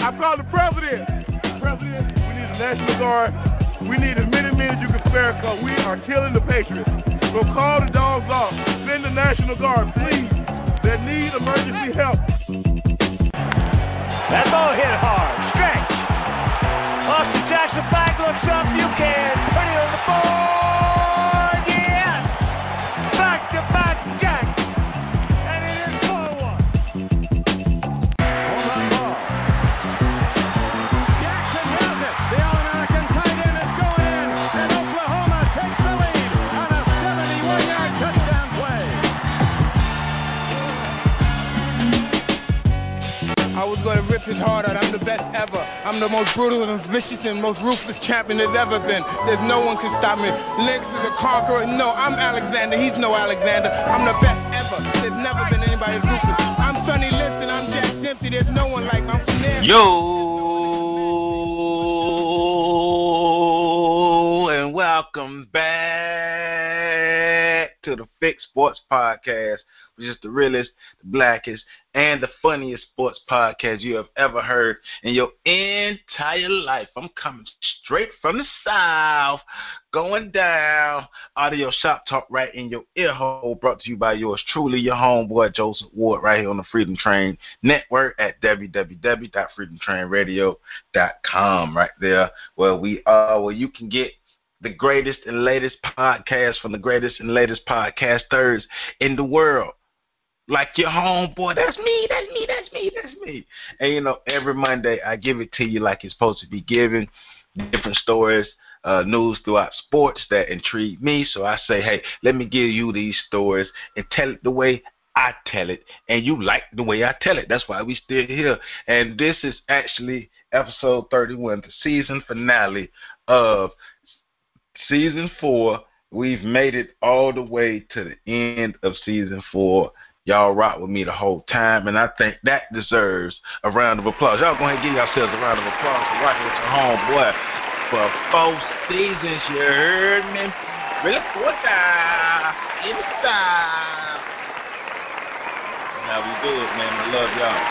I called the president. President, we need the National Guard. We need as many men as you can spare because we are killing the Patriots. So call the dogs off. Send the National Guard, please. They need emergency help. That ball hit hard. Stretch. Austin Jackson back looks up. You can put it on the board. Yes. Back to back Jack. And it is 4-1. Home run ball. Jackson has it. The All-American tight end is going in. And Oklahoma takes the lead on a 71-yard touchdown play. I was going to rip his heart out. I'm the best ever. I'm the most brutal and vicious and most ruthless champion there's ever been. There's no one can stop me. Lynx is a conqueror. No, I'm Alexander. He's no Alexander. I'm the best ever. There's never been anybody as ruthless. I'm Sonny Liston. I'm Jack Dempsey. There's no one like me. I'm from there. Yo, and welcome back to the Fix Sports Podcast, which is the realest, the blackest, and the funniest sports podcast you have ever heard in your entire life. I'm coming straight from the South, going down, audio shop talk right in your ear hole, brought to you by yours truly, your homeboy Joseph Ward, right here on the Freedom Train Network at www.freedomtrainradio.com, right there, where you can get the greatest and latest podcasts from the greatest and latest podcasters in the world. Like your homeboy, that's me. And, you know, every Monday I give it to you like it's supposed to be given. Different stories, news throughout sports that intrigue me. So I say, hey, let me give you these stories and tell it the way I tell it. And you like the way I tell it. That's why we still here. And this is actually episode 31, the season finale of season 4. We've made it all the way to the end of season 4. Y'all rock with me the whole time, and I think that deserves a round of applause. Y'all go ahead and give yourselves a round of applause for rocking with your homeboy for 4 seasons. You heard me? Really 4 times. In the style. How we do it, man. I love y'all.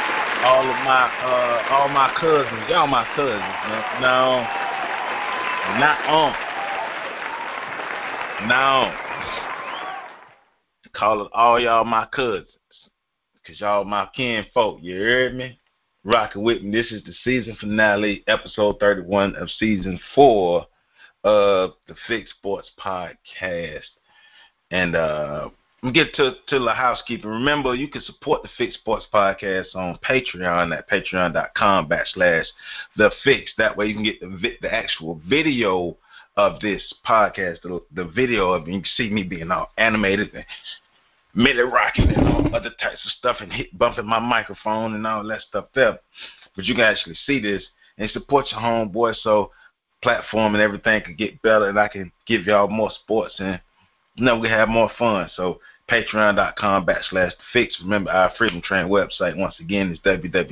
All my cousins. Y'all my cousins, man. No. Not on. No. Calling all y'all my cousins, because y'all my kinfolk, you heard me? Rocking with me. This is the season finale, episode 31 of season 4 of the Fix Sports Podcast. And we get to the housekeeping. Remember, you can support the Fix Sports Podcast on Patreon at patreon.com/thefix. That way you can get the actual video of this podcast, the video of, you can see me being all animated and Millie rocking and all other types of stuff and bumping my microphone and all that stuff there. But you can actually see this and support your homeboy so platform and everything can get better and I can give y'all more sports and we can have more fun. So patreon.com/thefix. Remember, our Freedom Train website, once again, is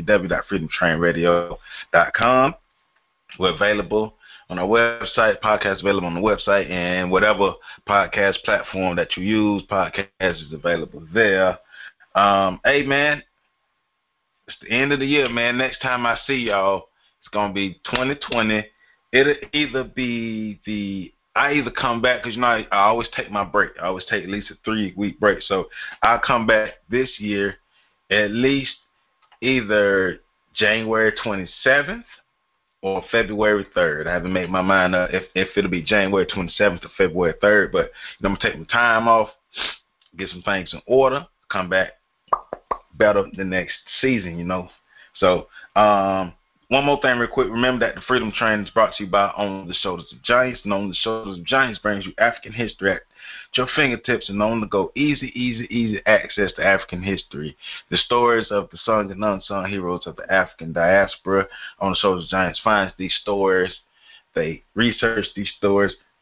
www.freedomtrainradio.com. We're available on our website, podcast available on the website, and whatever podcast platform that you use, podcast is available there. Hey, man, it's the end of the year, man. Next time I see y'all, it's going to be 2020. It'll either be I either come back, because, you know, I always take my break. I always take at least a 3-week break. So I'll come back this year at least either January 27th or February 3rd. I haven't made my mind up if it'll be January 27th or February 3rd, but I'm going to take my time off, get some things in order, come back better the next season, you know. So, one more thing real quick. Remember that the Freedom Train is brought to you by On the Shoulders of Giants. And On the Shoulders of Giants brings you African history at your fingertips and on the go. Easy access to African history. The stories of the sung and unsung heroes of the African diaspora. On the Shoulders of Giants finds these stories. They research these stories,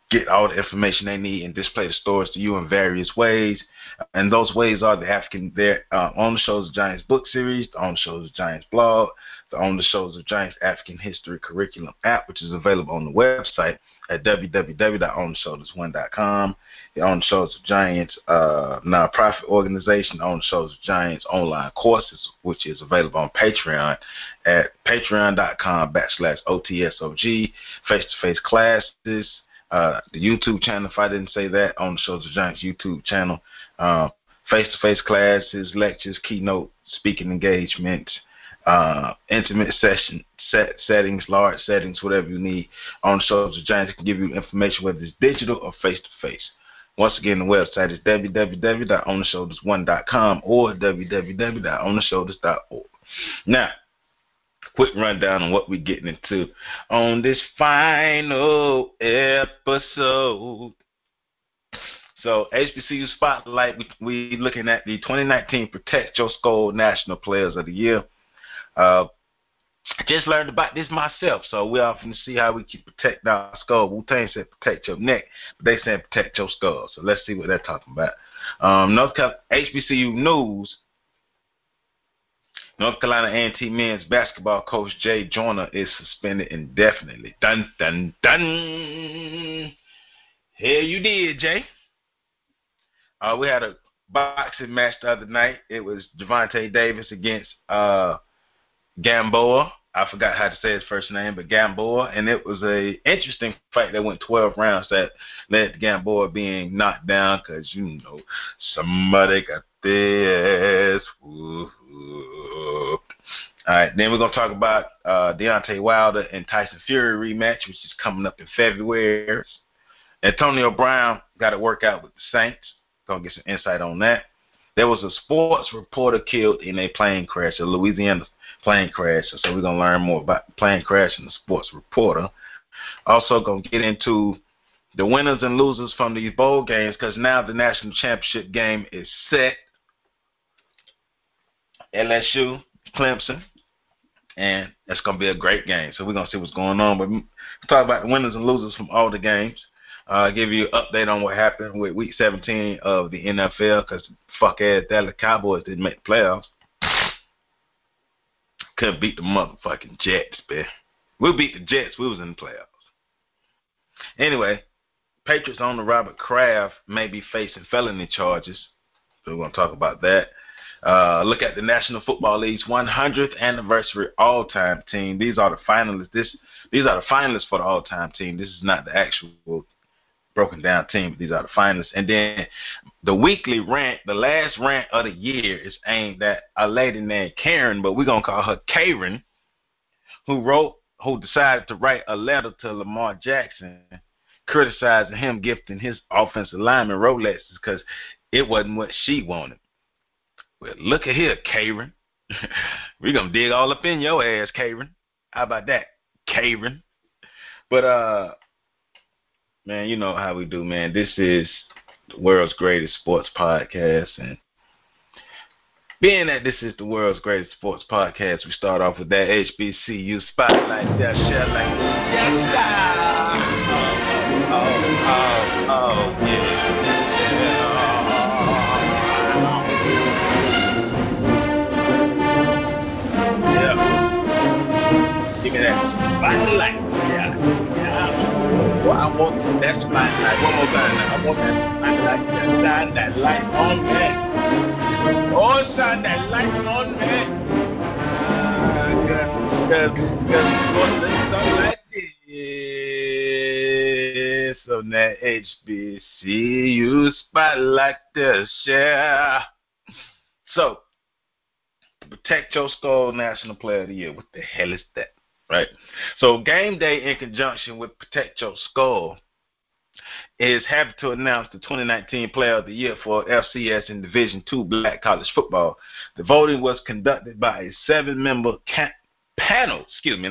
get all the information they need and display the stories to you in various ways. And those ways are the African, On the Shoulders of Giants book series, the On the Shoulders of Giants blog, the On the Shoulders of Giants African History Curriculum app, which is available on the website at www.ontheshoulders1.com. The On the Shoulders of Giants nonprofit organization, On the Shoulders of Giants online courses, which is available on Patreon at patreon.com/OTSOG, face-to-face classes, the YouTube channel, if I didn't say that, On the Shoulders of Giants YouTube channel, face-to-face classes, lectures, keynote speaking engagements, intimate settings, large settings, whatever you need. On the Shoulders of Giants can give you information whether it's digital or face-to-face. Once again, the website is www.ontheshoulders1.com or www.ontheshoulders.org. Now, quick rundown on what we're getting into on this final episode. So, HBCU Spotlight, we looking at the 2019 Protect Your Skull National Players of the Year. I just learned about this myself, so we're often to see how we can protect our skull. Wu-Tang said protect your neck, but they said protect your skull. So let's see what they're talking about. North Carolina HBCU news. North Carolina A&T men's basketball coach Jay Joyner is suspended indefinitely. Dun, dun, dun. Here you did, Jay. We had a boxing match the other night. It was Gervonta Davis against Gamboa. I forgot how to say his first name, but Gamboa. And it was a interesting fight that went 12 rounds that led to Gamboa being knocked down because, somebody got this. All right, then we're going to talk about Deontay Wilder and Tyson Fury rematch, which is coming up in February. Antonio Brown got to work out with the Saints. Going to get some insight on that. There was a sports reporter killed in a plane crash, a Louisiana plane crash. So we're going to learn more about the plane crash and the sports reporter. Also going to get into the winners and losers from these bowl games because now the national championship game is set. LSU, Clemson, and it's going to be a great game. So we're going to see what's going on. But we'll talk about the winners and losers from all the games. Give you an update on what happened with Week 17 of the NFL because fuck-ass Dallas Cowboys didn't make the playoffs. Couldn't beat the motherfucking Jets, man. We'll beat the Jets. We was in the playoffs. Anyway, Patriots owner Robert Kraft may be facing felony charges. So we're going to talk about that. Look at the National Football League's 100th anniversary all-time team. These are the finalists. These are the finalists for the all-time team. This is not the actual broken down team, but these are the finalists. And then the weekly rant, the last rant of the year is aimed at a lady named Karen, but we're going to call her Karen, who decided to write a letter to Lamar Jackson criticizing him gifting his offensive lineman Rolexes because it wasn't what she wanted. Well, look at here, Karen. We're going to dig all up in your ass, Karen. How about that, Karen? But, man, you know how we do, man. This is the world's greatest sports podcast. And being that this is the world's greatest sports podcast, we start off with that HBCU spotlight. That shit like this. Yes, oh, yeah. Give me that spotlight. Yeah. Well, I want that spotlight. One more time now. I want that spotlight to shine that light on me. Oh, shine that light on me. Because going to something like this on that HBCU spotlight to share. So, Protect Your Skull National Player of the Year. What the hell is that? Right. So Game Day, in conjunction with Protect Your Skull, is happy to announce the 2019 Player of the Year for FCS and Division II Black College Football. The voting was conducted by a 7-member panel,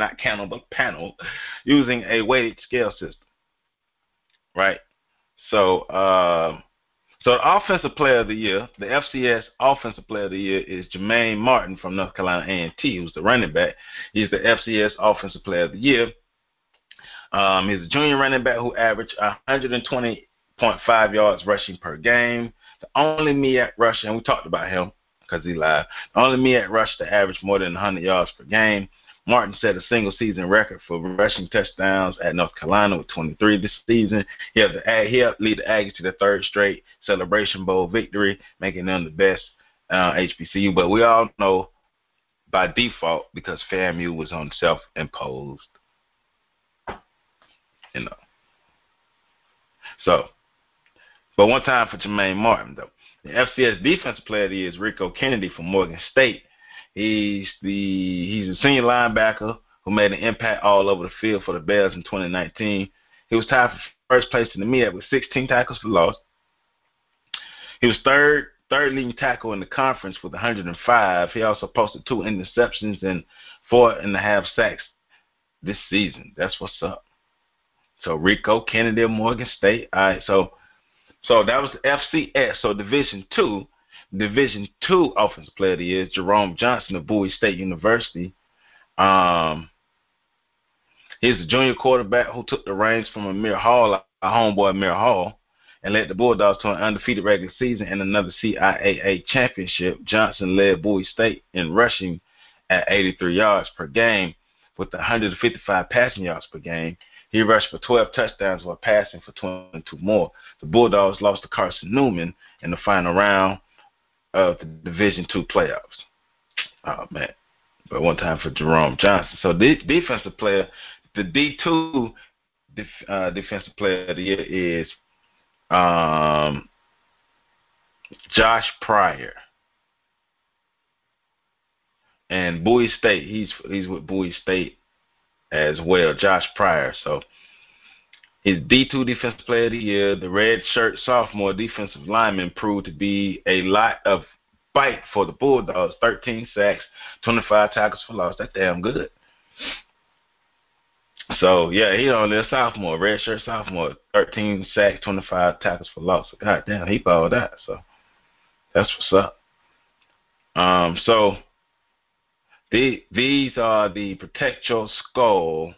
using a weighted scale system. Right. So, the Offensive Player of the Year, the FCS Offensive Player of the Year is Jermaine Martin from North Carolina A&T, who's the running back. He's the FCS Offensive Player of the Year. He's a junior running back who averaged 120.5 yards rushing per game. The only MEAC rusher, and we talked about him because he live, the only MEAC rusher to average more than 100 yards per game. Martin set a single-season record for rushing touchdowns at North Carolina with 23 this season. He helped lead the Aggies to their third straight Celebration Bowl victory, making them the best HBCU. But we all know by default, because FAMU was on self-imposed, So, but one time for Jermaine Martin, though. The FCS Defensive Player of the Year is Rico Kennedy from Morgan State. He's a senior linebacker who made an impact all over the field for the Bears in 2019. He was tied for first place in the MEAC with 16 tackles for loss. He was third leading tackle in the conference with 105. He also posted 2 interceptions and 4.5 sacks this season. That's what's up. So Rico Kennedy of Morgan State. All right, so that was the FCS. So Division II Offensive Player of the Year is Jerome Johnson of Bowie State University. He's a junior quarterback who took the reins from Amir Hall, our homeboy Amir Hall, and led the Bulldogs to an undefeated regular season and another CIAA championship. Johnson led Bowie State in rushing at 83 yards per game with 155 passing yards per game. He rushed for 12 touchdowns while passing for 22 more. The Bulldogs lost to Carson Newman in the final round of the Division II playoffs. Oh, man. But one time for Jerome Johnson. So the defensive player, the D2 defensive player of the year is Josh Pryor. And Bowie State, he's with Bowie State as well, Josh Pryor. So his D2 Defensive Player of the Year, the red shirt sophomore defensive lineman, proved to be a lot of fight for the Bulldogs. 13 sacks, 25 tackles for loss. That's damn good. So, yeah, he's only a sophomore, red shirt sophomore, 13 sacks, 25 tackles for loss. So, God damn, he balled out. So that's what's up. So these are the Protect Your Skull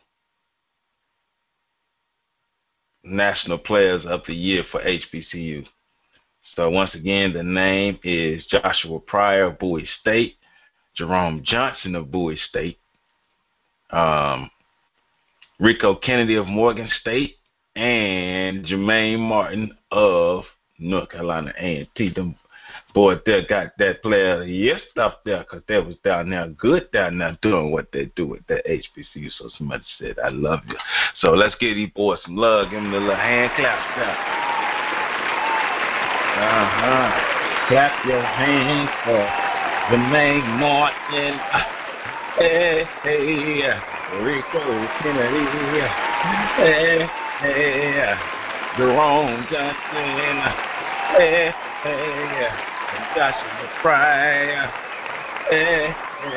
National Players of the Year for HBCU. So once again, the name is Joshua Pryor of Bowie State, Jerome Johnson of Bowie State, Rico Kennedy of Morgan State, and Jermaine Martin of North Carolina A&T. Them boys there got that player stuff there because they was down there good down there doing what they do at that HBCU. So somebody said, I love you. So let's give these boys some love. Give them a little hand clap there. Clap your hands for Jermaine Martin. Hey, Rico Kennedy. Hey, Jerome Johnson. Hey, Joshua Pryor. Hey.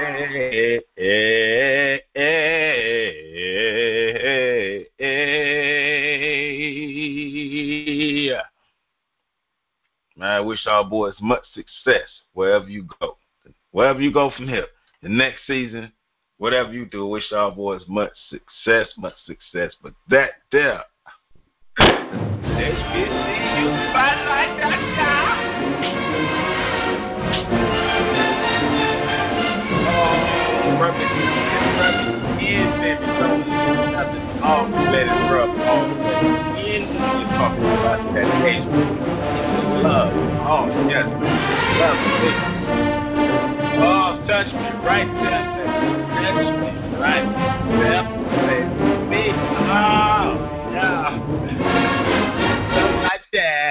Man, I wish all boys much success wherever you go. Wherever you go from here. The next season, whatever you do, wish all boys much success. But that there, HBCU Spotlight.com. All let it rub all the way in. You're talking about that HBCU love. Oh, yes. Love it. Oh, touch me right there. Touch me right there. Me. Oh, yeah. Something like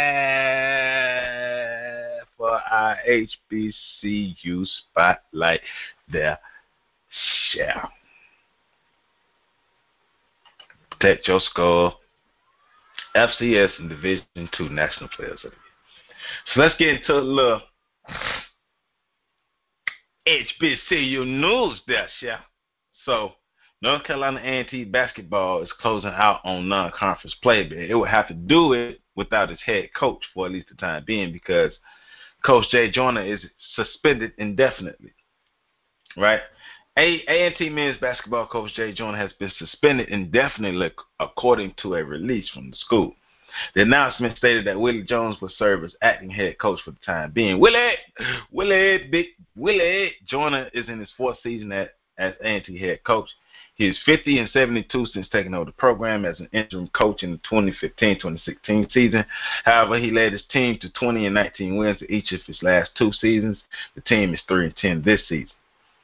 that for our HBCU Spotlight there. Share. Protect Your Skull. FCS and Division II National Players of the Year. So let's get into a little HBCU news there, yeah. So North Carolina A&T basketball is closing out on non-conference play, but it would have to do it without its head coach for at least the time being because Coach Jay Joyner is suspended indefinitely, right? A&T men's basketball coach Jay Joyner has been suspended indefinitely according to a release from the school. The announcement stated that Willie Jones will serve as acting head coach for the time being. Big Willie Joyner is in his fourth season as A&T head coach. He is 50 and 72 since taking over the program as an interim coach in the 2015-2016 season. However, he led his team to 20 and 19 wins in each of his last two seasons. The team is 3 and 10 this season.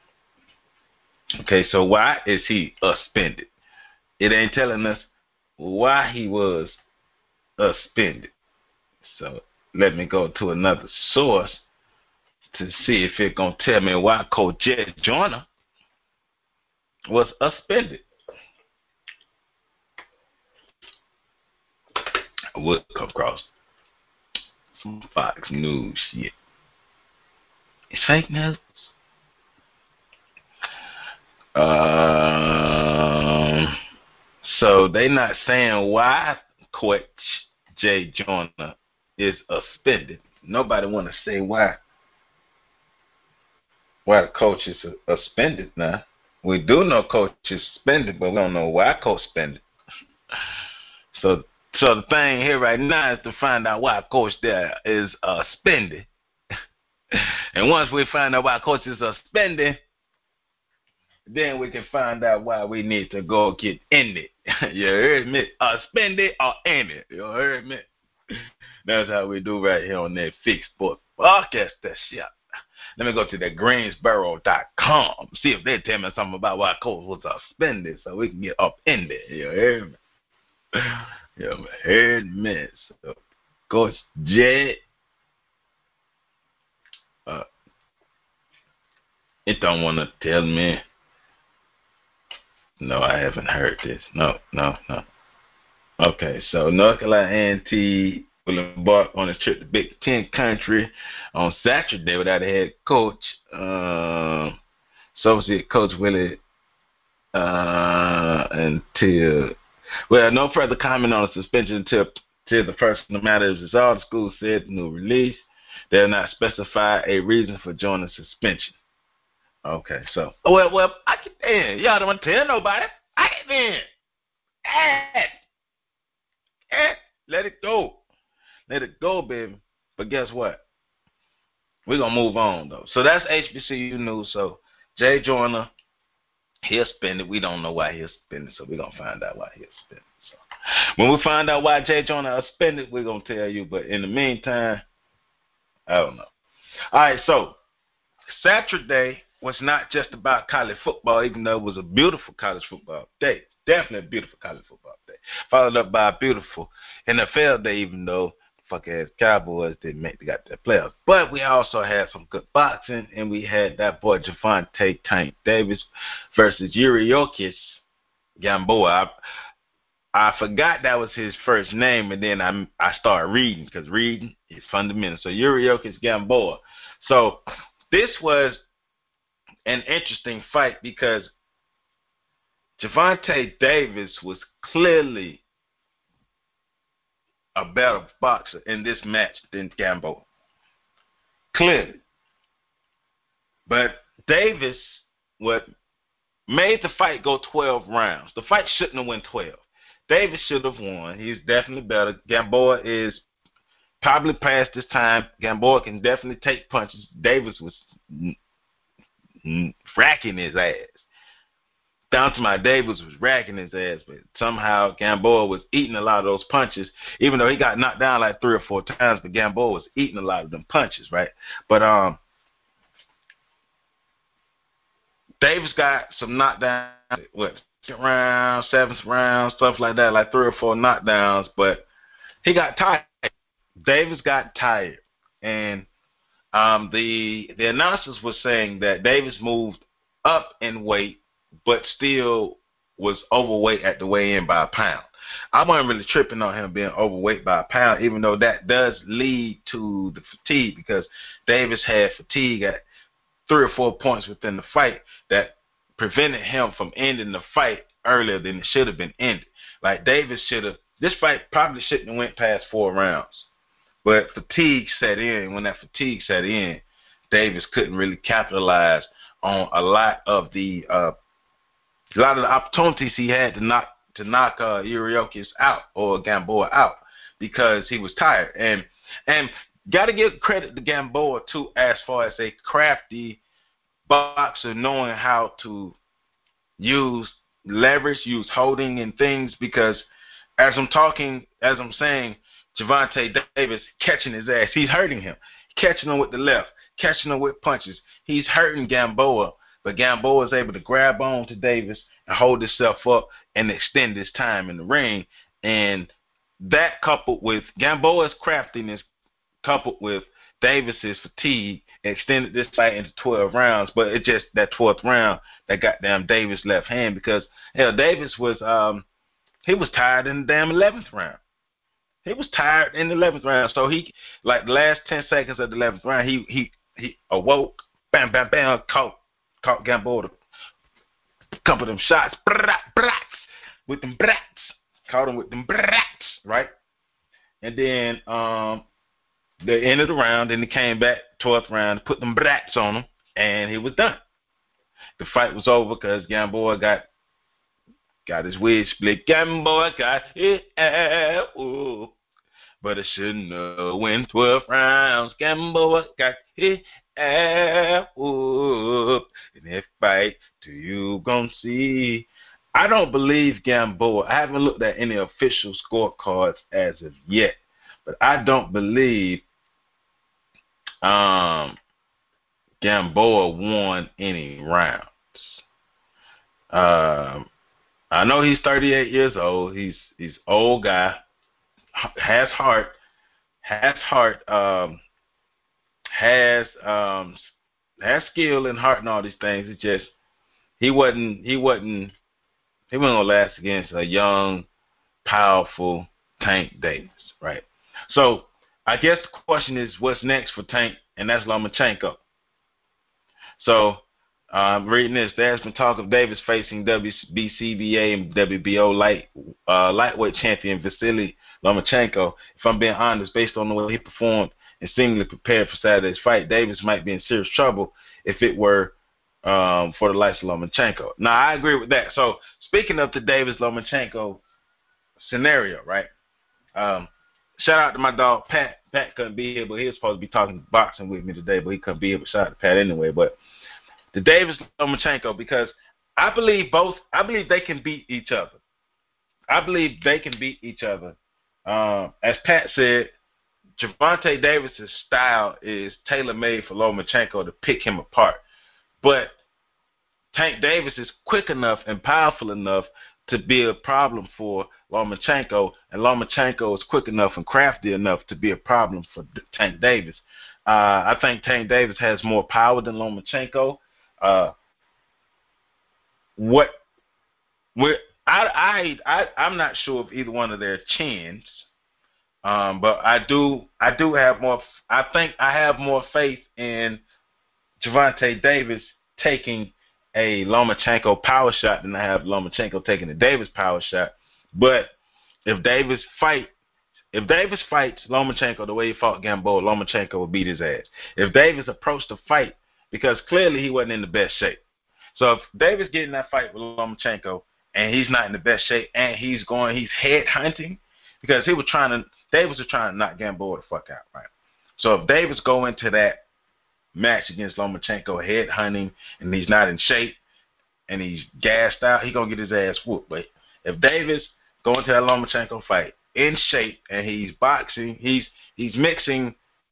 Okay, so why is he suspended? It ain't telling us why he was suspended. So let me go to another source to see if it's going to tell me why Coach Jay Joyner was suspended. I would come across some Fox News shit. It's fake news. So they not saying why Coach Jay Joyner is suspended. Nobody want to say why the coach is suspended now. We do know coach is suspended, but we don't know why coach suspended. So the thing here right now is to find out why coach there is suspended. And once we find out why coach is suspended, then we can find out why we need to go get in it. You heard me? Spend it or end it. You heard me? That's how we do right here on that Fix Sports Podcast. That shit. Let me go to that Greensboro.com. See if they tell me something about why coach was suspended so we can get up in there. You heard me? You heard me? So, Coach Jay. It don't want to tell me. No, I haven't heard this. No. Okay, so North Carolina A&T will embark on a trip to Big Ten country on Saturday without a head coach. Associate Coach Willie no further comment on the suspension until the personal matter is resolved. The school said in the new release they have not specified a reason for Joyner's suspension. Okay, so I get in. Y'all don't want to tell nobody. I get in. Let it go. Let it go, baby. But guess what? We're gonna move on though. So that's HBCU news. So Jay Joyner, he'll spend it. We don't know why he'll spend it, so we're gonna find out why he'll spend it. So when we find out why Jay Joyner will spend it, we're gonna tell you. But in the meantime, I don't know. All right, so Saturday was not just about college football, even though it was a beautiful college football day. Definitely a beautiful college football day. Followed up by a beautiful NFL day, even though fuck-ass Cowboys didn't make the playoffs. But we also had some good boxing, and we had that boy Gervonta Tank Davis versus Yuriorkis Gamboa. I forgot that was his first name, and then I started reading, because reading is fundamental. So Yuriorkis Gamboa. So this was an interesting fight because Gervonta Davis was clearly a better boxer in this match than Gamboa. Clearly. But Davis made the fight go 12 rounds. The fight shouldn't have went 12. Davis should have won. He's definitely better. Gamboa is probably past his time. Gamboa can definitely take punches. Davis was racking his ass. Down to my Davis was racking his ass, but somehow Gamboa was eating a lot of those punches, even though he got knocked down like 3 or 4 times, but Gamboa was eating a lot of them punches, right? But Davis got some knockdowns, second round, 7th round, stuff like that, like 3 or 4 knockdowns, but he got tired. Davis got tired, and the announcers were saying that Davis moved up in weight, but still was overweight at the weigh-in by a pound. I wasn't really tripping on him being overweight by a pound, even though that does lead to the fatigue, because Davis had fatigue at 3 or 4 points within the fight that prevented him from ending the fight earlier than it should have been ended. Like Davis this fight probably shouldn't have went past 4 rounds. But fatigue set in. When that fatigue set in, Davis couldn't really capitalize on a lot of the opportunities he had to knock Yuriorkis out or Gamboa out because he was tired. And got to give credit to Gamboa too, as far as a crafty boxer, knowing how to use leverage, use holding and things, because as I'm saying, Gervonta Davis catching his ass. He's hurting him. Catching him with the left, catching him with punches. He's hurting Gamboa, but Gamboa is able to grab on to Davis and hold himself up and extend his time in the ring. And that, coupled with Gamboa's craftiness, coupled with Davis's fatigue, extended this fight into 12 rounds. But it's just that 12th round that got damn Davis' left hand, because Davis was he was tired in the damn 11th round. He was tired in the 11th round, so he, like the last 10 seconds of the 11th round, he awoke, bam, bam, bam, caught Gamboa a couple of them shots, with them brats, caught him with them brats, right? And then the end of the round, then he came back, 12th round, put them brats on him, and he was done. The fight was over because Gamboa got his wig split. Gamboa got it out. But I shouldn't have win 12 rounds. Gamboa got his ass whooped. And if fight till you gon' see. I don't believe Gamboa. I haven't looked at any official scorecards as of yet. But I don't believe Gamboa won any rounds. I know he's 38 years old. He's old guy. Has heart, has skill and heart and all these things. It's just he wasn't gonna last against a young, powerful Tank Davis, right? So I guess the question is, what's next for Tank, and that's Lomachenko. So reading this, there's been talk of Davis facing WBCBA and WBO lightweight champion Vasily Lomachenko. If I'm being honest, based on the way he performed and seemingly prepared for Saturday's fight, Davis might be in serious trouble if it were for the likes of Lomachenko. Now, I agree with that. So, speaking of the Davis-Lomachenko scenario, right? Shout out to my dog, Pat. Pat couldn't be here, but he was supposed to be talking boxing with me today, but he couldn't be here. But shout out to Pat anyway. But the Davis-Lomachenko, because I believe they can beat each other. As Pat said, Gervonta Davis' style is tailor-made for Lomachenko to pick him apart. But Tank Davis is quick enough and powerful enough to be a problem for Lomachenko, and Lomachenko is quick enough and crafty enough to be a problem for Tank Davis. I think Tank Davis has more power than Lomachenko. I'm not sure of either one of their chins, but I do have more. I think I have more faith in Gervonta Davis taking a Lomachenko power shot than I have Lomachenko taking a Davis power shot. But if Davis fights Lomachenko the way he fought Gamboa, Lomachenko will beat his ass. If Davis approached the fight, because clearly he wasn't in the best shape. So if Davis get in that fight with Lomachenko and he's not in the best shape and he's head hunting, because Davis was trying to knock Gamboa the fuck out, right? So if Davis go into that match against Lomachenko head hunting and he's not in shape and he's gassed out, he's gonna get his ass whooped. But if Davis go into that Lomachenko fight in shape and he's boxing, he's using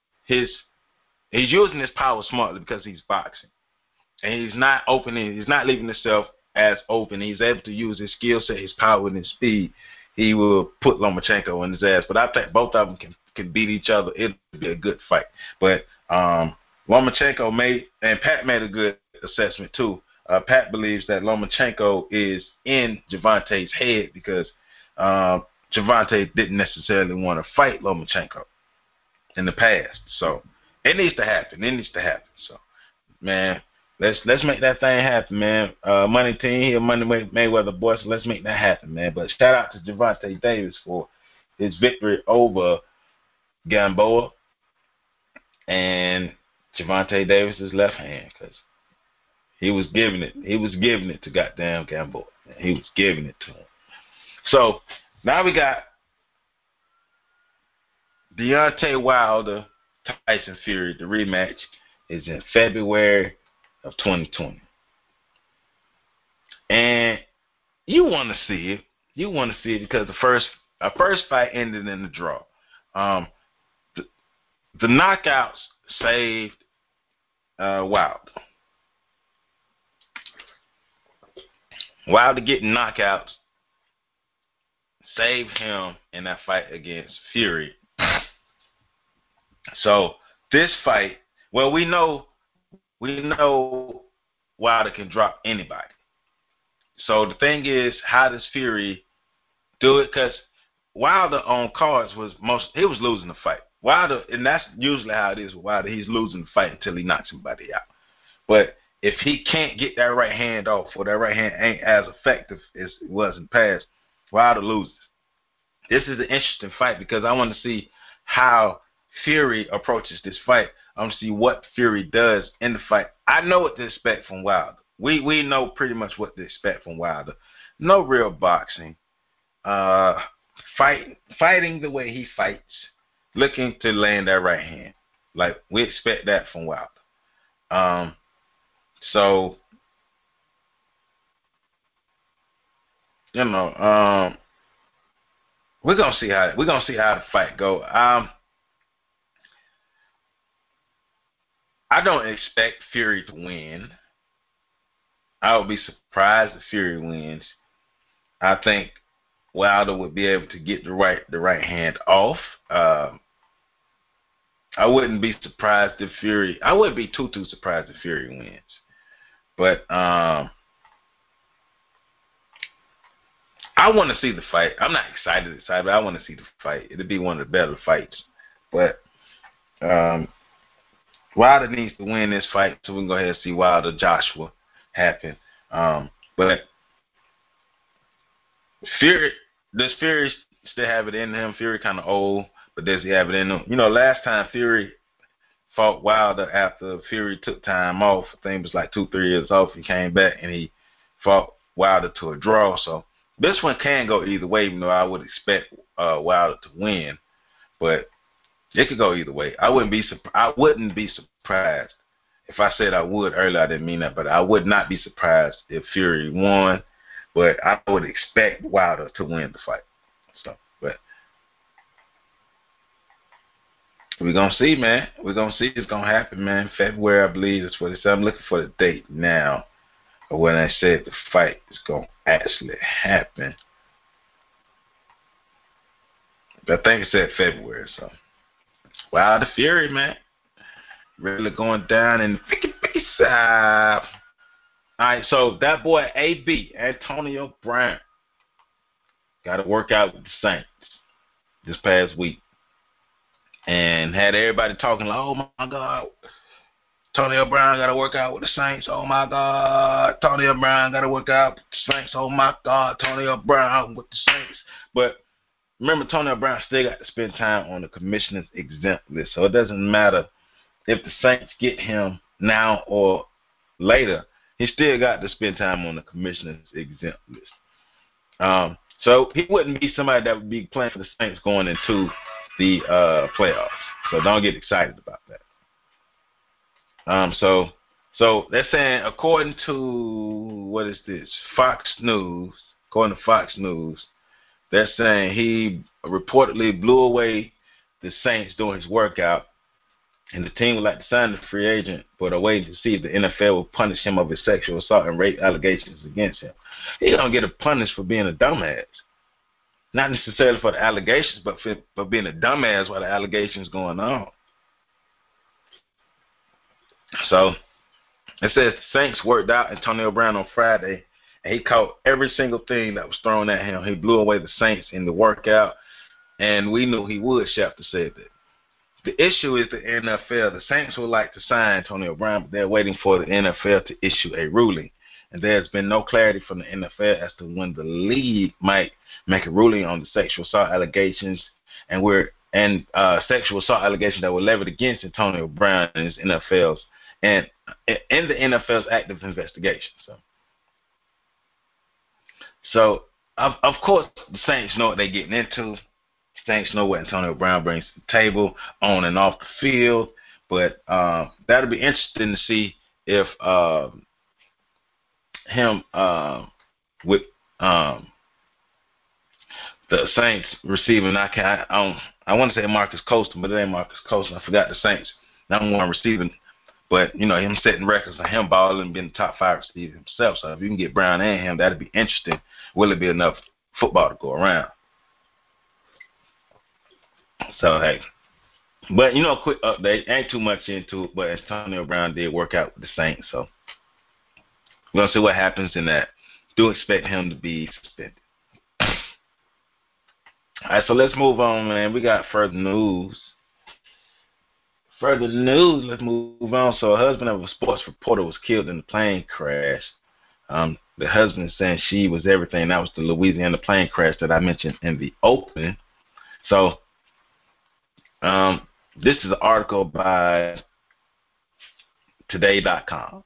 his power smartly because he's boxing. And he's not leaving himself as open. He's able to use his skill set, his power, and his speed. He will put Lomachenko in his ass. But I think both of them can beat each other. It'll be a good fight. But Lomachenko and Pat made a good assessment too. Pat believes that Lomachenko is in Gervonta's head because Gervonta didn't necessarily want to fight Lomachenko in the past. So it needs to happen. So, man, let's make that thing happen, man. Money team here, Money Mayweather boys. So let's make that happen, man. But shout out to Gervonta Davis for his victory over Gamboa and Gervonta Davis's left hand, because He was giving it. He was giving it to goddamn Gamboa. He was giving it to him. So now we got Deontay Wilder, Tyson Fury. The rematch is in February of 2020. And you want to see it. You want to see it because our first fight ended in a draw. The knockouts saved Wilder. Wilder getting knockouts saved him in that fight against Fury. So this fight, well, we know Wilder can drop anybody. So the thing is, how does Fury do it? Because Wilder on cards he was losing the fight. Wilder, and that's usually how it is with Wilder. He's losing the fight until he knocks somebody out. But if he can't get that right hand off, or that right hand ain't as effective as it was in the past, Wilder loses. This is an interesting fight because I want to see how Fury approaches this fight. I want to see what Fury does in the fight. I know what to expect from Wilder. We know pretty much what to expect from Wilder. No real boxing. Fighting the way he fights, looking to land that right hand. Like, we expect that from Wilder. So, you know, we're gonna see how the fight go. I don't expect Fury to win. I would be surprised if Fury wins. I think Wilder would be able to get the right hand off. I wouldn't be surprised if Fury. I wouldn't be too surprised if Fury wins. But I want to see the fight. I'm not excited, but I want to see the fight. It'll be one of the better fights. But Wilder needs to win this fight, so we can go ahead and see Wilder Joshua happen. But Fury, does Fury still have it in him? Fury kind of old, but does he have it in him? You know, last time Fury fought Wilder after Fury took time off, I think it was like 2-3 years off, he came back and he fought Wilder to a draw. So this one can go either way, even though I would expect Wilder to win. But it could go either way. I wouldn't be surprised. If I said I would earlier, I didn't mean that, but I would not be surprised if Fury won. But I would expect Wilder to win the fight. So, but we're gonna see, man. We're gonna see it's gonna happen, man. February, I believe, is what it said. I'm looking for the date now of when I said the fight is gonna actually happen. But I think it said February, so Wilder Fury, man. Really going down in the picky side. All right, so that boy AB, Antonio Brown, got to work out with the Saints this past week. And had everybody talking like, oh, my God, Antonio Brown got to work out with the Saints. Oh, my God, Antonio Brown got to work out with the Saints. Oh, my God, Antonio Brown with the Saints. But remember, Antonio Brown still got to spend time on the commissioner's exempt list. So it doesn't matter if the Saints get him now or later. He still got to spend time on the commissioner's exempt list. So he wouldn't be somebody that would be playing for the Saints going into the playoffs. So don't get excited about that. So they're saying, according to, what is this, Fox News, according to Fox News, they're saying he reportedly blew away the Saints during his workout, and the team would like to sign the free agent, but are waiting to see if the NFL will punish him of his sexual assault and rape allegations against him. He's going to get a punish for being a dumbass. Not necessarily for the allegations, but for being a dumbass while the allegations going on. So it says the Saints worked out Antonio Brown on Friday, and he caught every single thing that was thrown at him. He blew away the Saints in the workout, and we knew he would, Schefter said that. The issue is the NFL. The Saints would like to sign Antonio Brown, but they're waiting for the NFL to issue a ruling. And there's been no clarity from the NFL as to when the league might make a ruling on the sexual assault allegations and sexual assault allegations that were levied against Antonio Brown and his and in the NFL's active investigation. So of course, the Saints know what they're getting into. Saints know what Antonio Brown brings to the table on and off the field. But that'll be interesting to see if him with the Saints receiving. I want to say Marcus Colston, but it ain't Marcus Colston. I forgot the Saints number one receiving. But him setting records and him balling and being the top 5 receiver himself. So if you can get Brown and him, that'd be interesting. Will it be enough football to go around? So hey. But a quick update, ain't too much into it, but Antonio Brown did work out with the Saints, so we're gonna see what happens in that. Do expect him to be suspended. All right, so let's move on, man. We got further news. Let's move on. So a husband of a sports reporter was killed in a plane crash. The husband saying she was everything. That was the Louisiana plane crash that I mentioned in the opening. So this is an article by Today.com.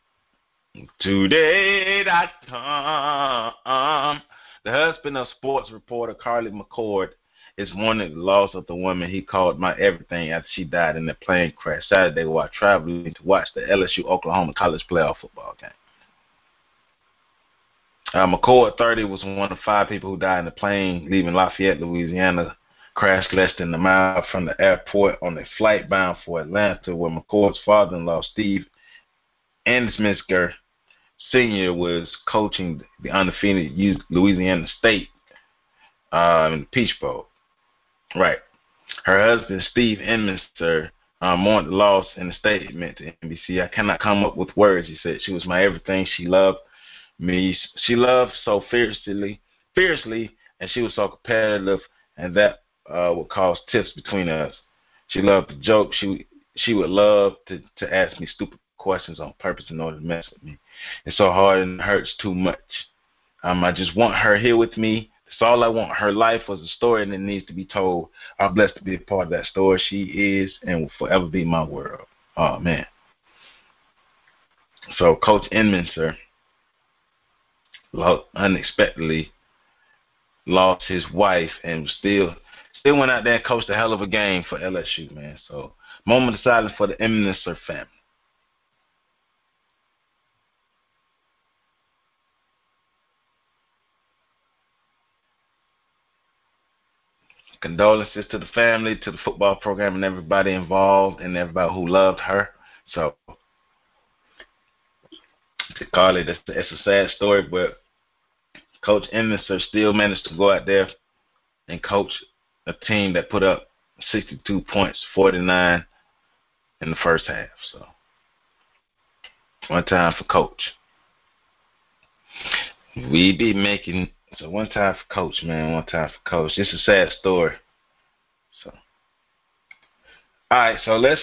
Today.com. The husband of sports reporter Carly McCord is mourning the loss of the woman he called my everything after she died in a plane crash Saturday while traveling to watch the LSU-Oklahoma college playoff football game. McCord, 30, was one of 5 people who died in the plane leaving Lafayette, Louisiana. Crashed less than a mile from the airport on a flight bound for Atlanta, where McCord's father-in-law, Steve Ensminger Sr., was coaching the undefeated Louisiana State in the Peach Bowl. Right. Her husband, Steve Ensminger, mourned the loss in a statement to NBC. I cannot come up with words, he said. She was my everything. She loved me. She loved so fiercely, and she was so competitive, and that would cause tiffs between us. She loved to joke. She would love to ask me stupid questions on purpose in order to mess with me. It's so hard and it hurts too much. I just want her here with me. That's all I want. Her life was a story and it needs to be told. I'm blessed to be a part of that story. She is and will forever be my world. Oh, man. So Coach Ensminger unexpectedly lost his wife and still went out there and coached a hell of a game for LSU, man. So, moment of silence for the Ensminger family. Condolences to the family, to the football program, and everybody involved, and everybody who loved her. So, to Carly, it's a sad story, but Coach Ensminger still managed to go out there and coach a team that put up 62 points, 49 in the first half. So, one time for Coach. We be making one time for Coach, man. One time for Coach. It's a sad story. So, all right. So let's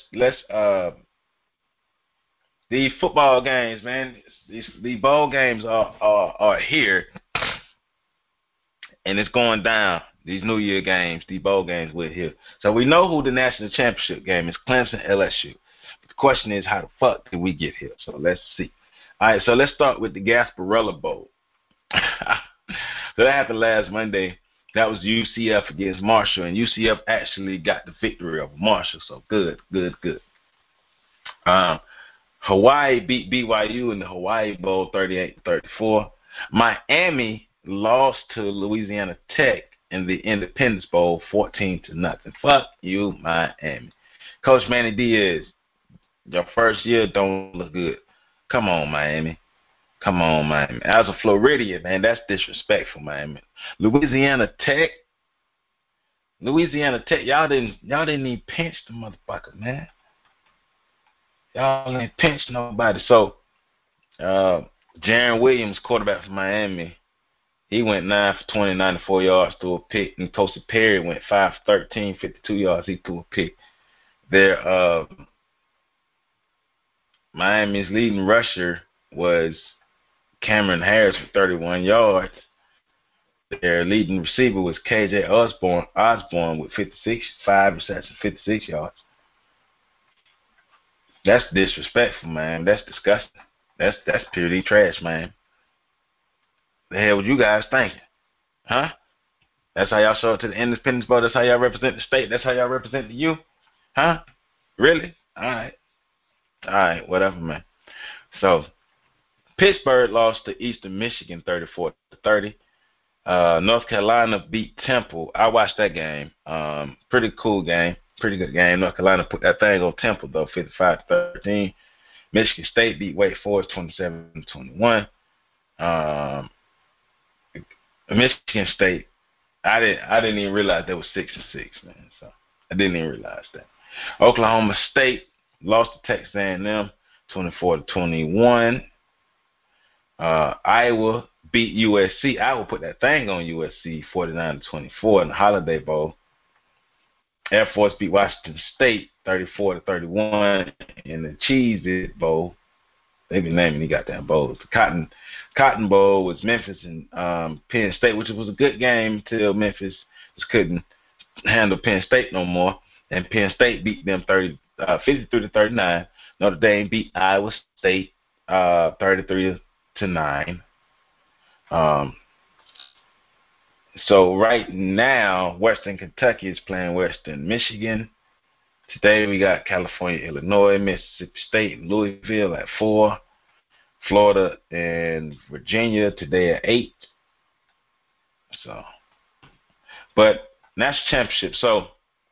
the football games, man. These bowl games are here, and it's going down. These New Year games, these bowl games, we're here. So we know who the national championship game is: Clemson, LSU. But the question is, how the fuck did we get here? So let's see. All right. So let's start with the Gasparilla Bowl. So that happened last Monday. That was UCF against Marshall, and UCF actually got the victory over Marshall. So good. Hawaii beat BYU in the Hawaii Bowl 38-34. Miami lost to Louisiana Tech in the Independence Bowl 14-0. Fuck you, Miami. Coach Manny Diaz, your first year don't look good. Come on, Miami. As a Floridian, man, that's disrespectful, Miami. Louisiana Tech, y'all didn't even pinch the motherfucker, man. Y'all didn't pinch nobody. So, Jaron Williams, quarterback for Miami, he went 9 for 20, 94 yards, threw a pick. And Coach Perry went 5 for 13, 52 yards. He threw a pick. Miami's leading rusher was Cameron Harris for 31 yards. Their leading receiver was KJ Osborne with 5 receptions, 56 yards. That's disrespectful, man. That's disgusting. That's purely trash, man. The hell was you guys thinking? Huh? That's how y'all show up to the Independence Bowl? That's how y'all represent the state? That's how y'all represent the youth? Huh? Really? Alright. Alright, whatever, man. So, Pittsburgh lost to Eastern Michigan 34-30. North Carolina beat Temple. I watched that game. Pretty cool game. Pretty good game. North Carolina put that thing on Temple, though, 55-13. Michigan State beat Wake Forest 27-21. Michigan State, I didn't even realize they was 6-6, man. So I didn't even realize that. Oklahoma State lost to Texas A&M 24-21. Iowa beat USC. Iowa put that thing on USC 49-24 in the Holiday Bowl. Air Force beat Washington State 34-31 in the Cheez-It Bowl. They be naming these goddamn bowls. The Cotton Bowl was Memphis and Penn State, which was a good game until Memphis just couldn't handle Penn State no more. And Penn State beat them 53-39. Notre Dame beat Iowa State 33-9. So right now, Western Kentucky is playing Western Michigan. Today we got California, Illinois, Mississippi State, and Louisville at 4. Florida and Virginia today at 8. So, but national championship. So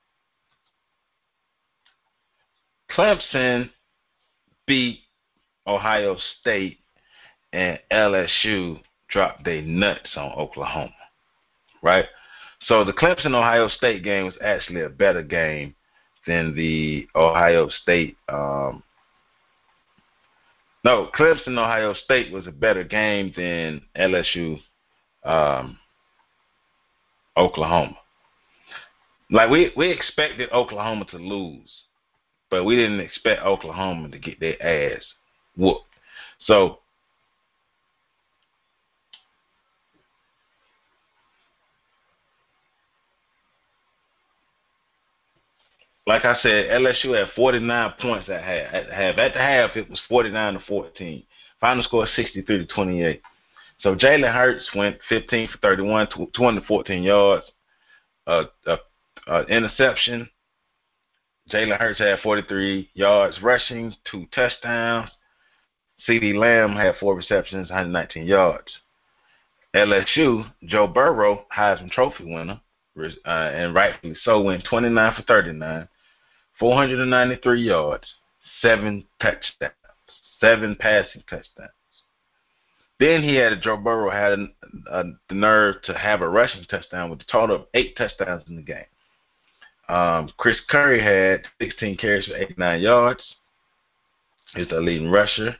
Clemson beat Ohio State and LSU dropped their nuts on Oklahoma, right? So the Clemson-Ohio State game was actually a better game than the Ohio State. Clemson-Ohio State was a better game than LSU Oklahoma. Like we expected Oklahoma to lose, but we didn't expect Oklahoma to get their ass whooped. So like I said, LSU had 49 points at half. At the half, it was 49-14. Final score 63-28. So Jalen Hurts went 15 for 31, 214 yards, interception. Jalen Hurts had 43 yards rushing, 2 touchdowns. CeeDee Lamb had 4 receptions, 119 yards. LSU, Joe Burrow, Heisman Trophy winner, and rightfully so, went 29 for 39, 493 yards, 7 touchdowns, 7 passing touchdowns. Then Joe Burrow had the nerve to have a rushing touchdown with a total of 8 touchdowns in the game. Chris Curry had 16 carries for 89 yards. He's the leading rusher.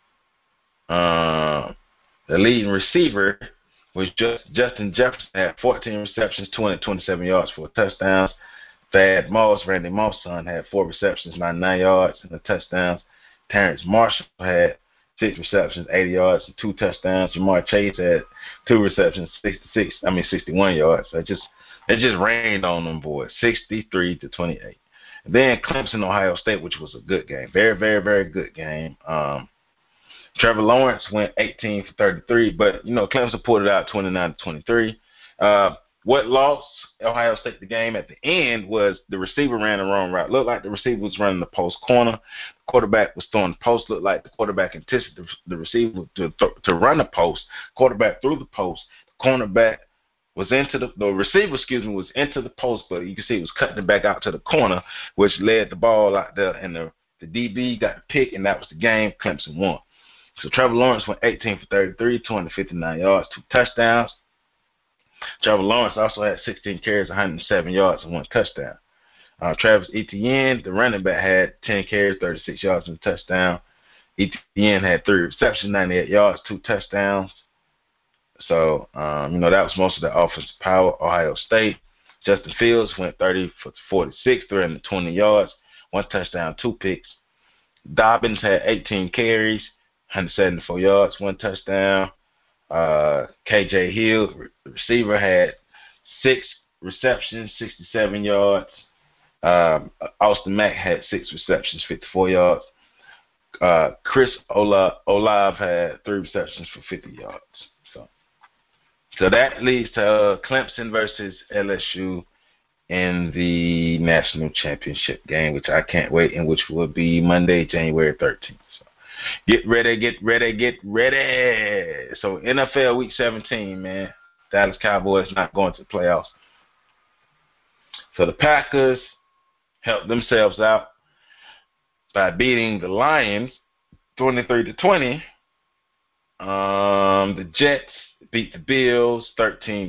The leading receiver was Justin Jefferson, had 14 receptions, 227 yards, 4 touchdowns. Thad Moss, Randy Moss' son, had 4 receptions, 99 yards, and 2 touchdowns. Terrence Marshall had 6 receptions, 80 yards, and 2 touchdowns. Jamar Chase had 2 receptions, 61 yards. So it just rained on them boys, 63-28. And then Clemson, Ohio State, which was a good game, very, very, very good game. Trevor Lawrence went 18 for 33, but Clemson pulled it out 29-23. What lost Ohio State the game at the end was the receiver ran the wrong route. Looked like the receiver was running the post corner. The quarterback was throwing the post. Looked like the quarterback anticipated the receiver to run the post. Quarterback threw the post. The cornerback was the receiver, was into the post, but you can see it was cutting it back out to the corner, which led the ball out there, and the DB got the pick, and that was the game. Clemson won. So Trevor Lawrence went 18 for 33, 259 yards, 2 touchdowns. Trevor Lawrence also had 16 carries, 107 yards, and 1 touchdown. Travis Etienne, the running back, had 10 carries, 36 yards, and a touchdown. Etienne had 3 receptions, 98 yards, 2 touchdowns. So, that was most of the offensive power. Ohio State, Justin Fields went 30 for 46, 320 yards, 1 touchdown, 2 picks. Dobbins had 18 carries, 174 yards, 1 touchdown. KJ Hill, the receiver, had 6 receptions, 67 yards. Austin Mack had 6 receptions, 54 yards. Chris Olave had 3 receptions for 50 yards. So that leads to Clemson versus LSU in the national championship game, which I can't wait, and which will be Monday, January 13th. So get ready, get ready, get ready. So NFL Week 17, man. Dallas Cowboys not going to the playoffs. So the Packers helped themselves out by beating the Lions 23-20. The Jets beat the Bills 13-6.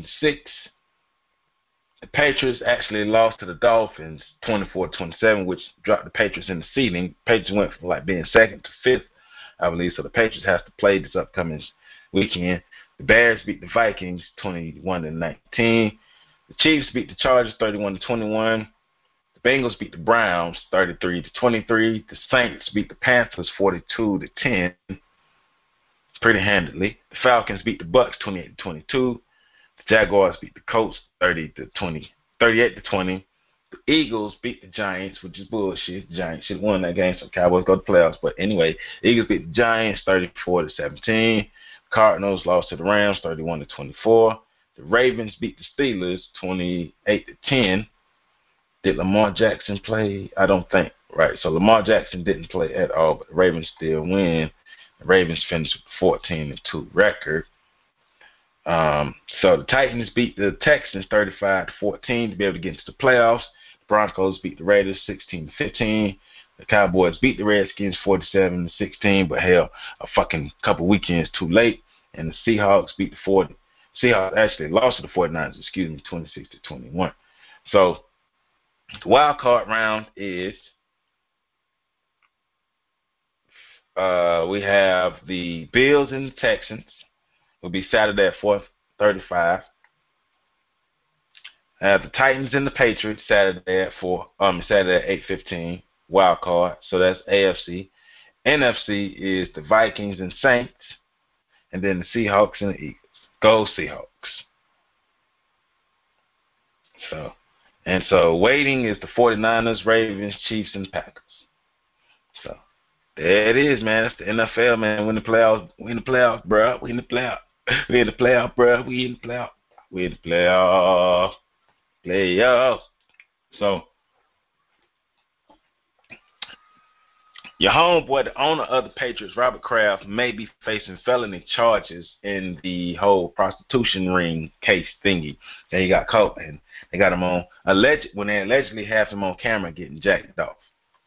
The Patriots actually lost to the Dolphins 24-27, which dropped the Patriots in the seeding. Patriots went from like being 2nd to 5th, I believe. So the Patriots have to play this upcoming weekend. The Bears beat the Vikings 21-19. The Chiefs beat the Chargers 31-21. The Bengals beat the Browns 33-23. The Saints beat the Panthers 42-10. Pretty handedly. The Falcons beat the Bucks 28-22. The Jaguars beat the Colts 38-20. The Eagles beat the Giants, which is bullshit. The Giants should have won that game, so Cowboys go to the playoffs. But anyway, Eagles beat the Giants 34-17. Cardinals lost to the Rams 31-24. The Ravens beat the Steelers 28-10. Did Lamar Jackson play? I don't think. Right. So Lamar Jackson didn't play at all, but the Ravens still win. The Ravens finished with a 14-2 record. So the Titans beat the Texans 35-14 to be able to get into the playoffs. The Broncos beat the Raiders 16-15. The Cowboys beat the Redskins 47-16, but hell, a fucking couple weekends too late. And the Seahawks beat the Seahawks actually lost to the 49ers, 26-21. So the wild card round is we have the Bills and the Texans. Will be Saturday at 4:35. Have the Titans and the Patriots Saturday at 8:15. Wild card. So that's AFC. NFC is the Vikings and Saints, and then the Seahawks and the Eagles. Go Seahawks. So waiting is the 49ers, Ravens, Chiefs, and Packers. So there it is, man. It's the NFL, man. We in the playoffs, bro. We in the playoffs. We in the playoffs, bro. We in the playoffs. We in the playoffs. Playoffs. So your homeboy, the owner of the Patriots, Robert Kraft, may be facing felony charges in the whole prostitution ring case thingy that he got caught, and they got him on when they allegedly have him on camera getting jacked off.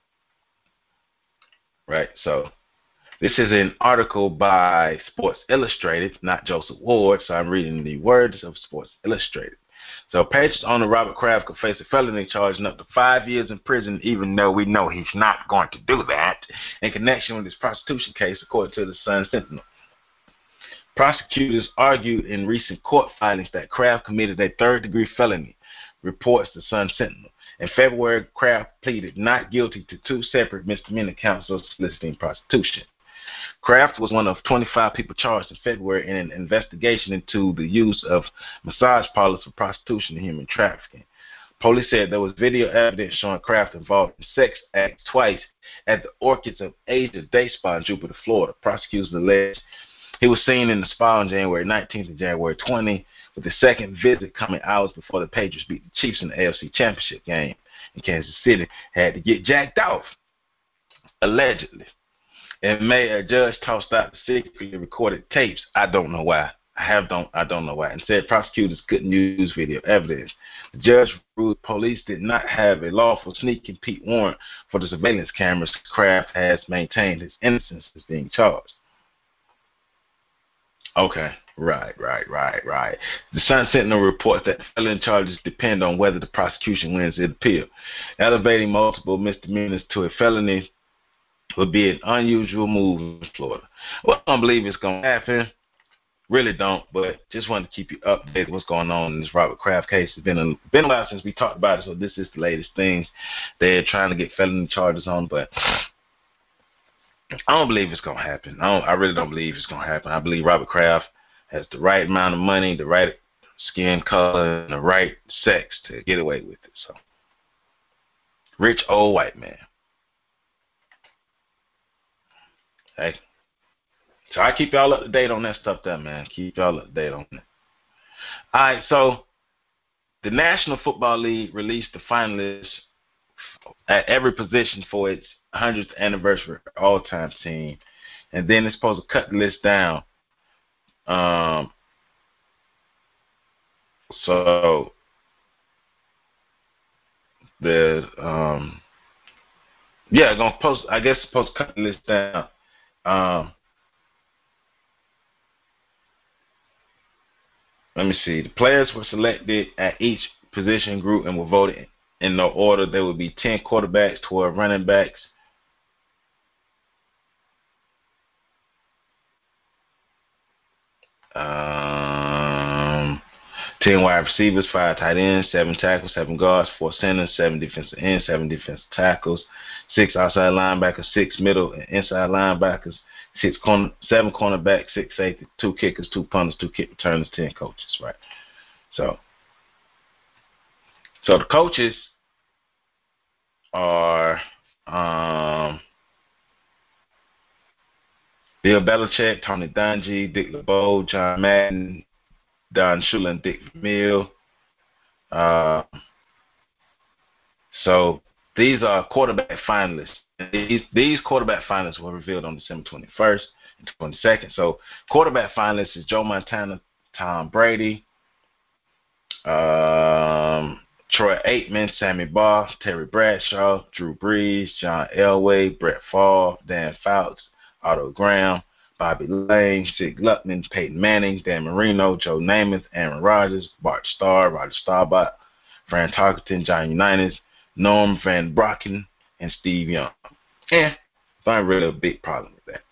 Right. So this is an article by Sports Illustrated, not Joseph Ward. So I'm reading the words of Sports Illustrated. So Patriots owner Robert Kraft could face a felony charge and up to 5 years in prison, even though we know he's not going to do that, in connection with his prostitution case, according to the Sun-Sentinel. Prosecutors argued in recent court filings that Kraft committed a third-degree felony, reports the Sun-Sentinel. In February, Kraft pleaded not guilty to 2 separate misdemeanor counts of soliciting prostitution. Kraft was one of 25 people charged in February in an investigation into the use of massage parlors for prostitution and human trafficking. Police said there was video evidence showing Kraft involved in sex acts twice at the Orchids of Asia Day Spa in Jupiter, Florida. Prosecutors alleged he was seen in the spa on January 19th and January 20th, with the second visit coming hours before the Patriots beat the Chiefs in the AFC Championship game in Kansas City. Had to get jacked off, allegedly. In May, a judge tossed out the secretly recorded tapes. I don't know why. I don't know why. And said prosecutors couldn't use video evidence. The judge ruled police did not have a lawful sneak and peek warrant for the surveillance cameras. Kraft has maintained his innocence as being charged. Okay, right. The Sun-Sentinel reports that felony charges depend on whether the prosecution wins the appeal. Elevating multiple misdemeanors to a felony would be an unusual move in Florida. Well, I don't believe it's going to happen. Really don't, but just wanted to keep you updated what's going on in this Robert Kraft case. It's been a while since we talked about it, so this is the latest things. They're trying to get felony charges on, but I don't believe it's going to happen. I really don't believe it's going to happen. I believe Robert Kraft has the right amount of money, the right skin color, and the right sex to get away with it. So, rich old white man. Hey. So I keep y'all up to date on that stuff there, man. Keep y'all up to date on that. All right, so the National Football League released the finalists at every position for its 100th anniversary all-time team, and then it's supposed to cut the list down. So the I guess supposed to cut the list down. Let me see. The players were selected at each position group and were voted in no order. There would be 10 quarterbacks, 12 running backs, 10 wide receivers, 5 tight ends, 7 tackles, 7 guards, 4 centers, 7 defensive ends, 7 defensive tackles, 6 outside linebackers, 6 middle and inside linebackers, 7 cornerbacks, 6 safety, 2 kickers, 2 punters, 2 kick returners, 10 coaches, right? So the coaches are Bill Belichick, Tony Dungy, Dick LeBeau, John Madden, Don Shula, and Dick Vermeil. So these are quarterback finalists. These quarterback finalists were revealed on December 21st and 22nd. So quarterback finalists is Joe Montana, Tom Brady, Troy Aikman, Sammy Baugh, Terry Bradshaw, Drew Brees, John Elway, Brett Favre, Dan Fouts, Otto Graham, Bobby Lane, Sig Luckman, Peyton Manning, Dan Marino, Joe Namath, Aaron Rodgers, Bart Starr, Roger Staubach, Fran Tarkenton, John Unitas, Norm Van Brocken, and Steve Young. Not really a big problem with that.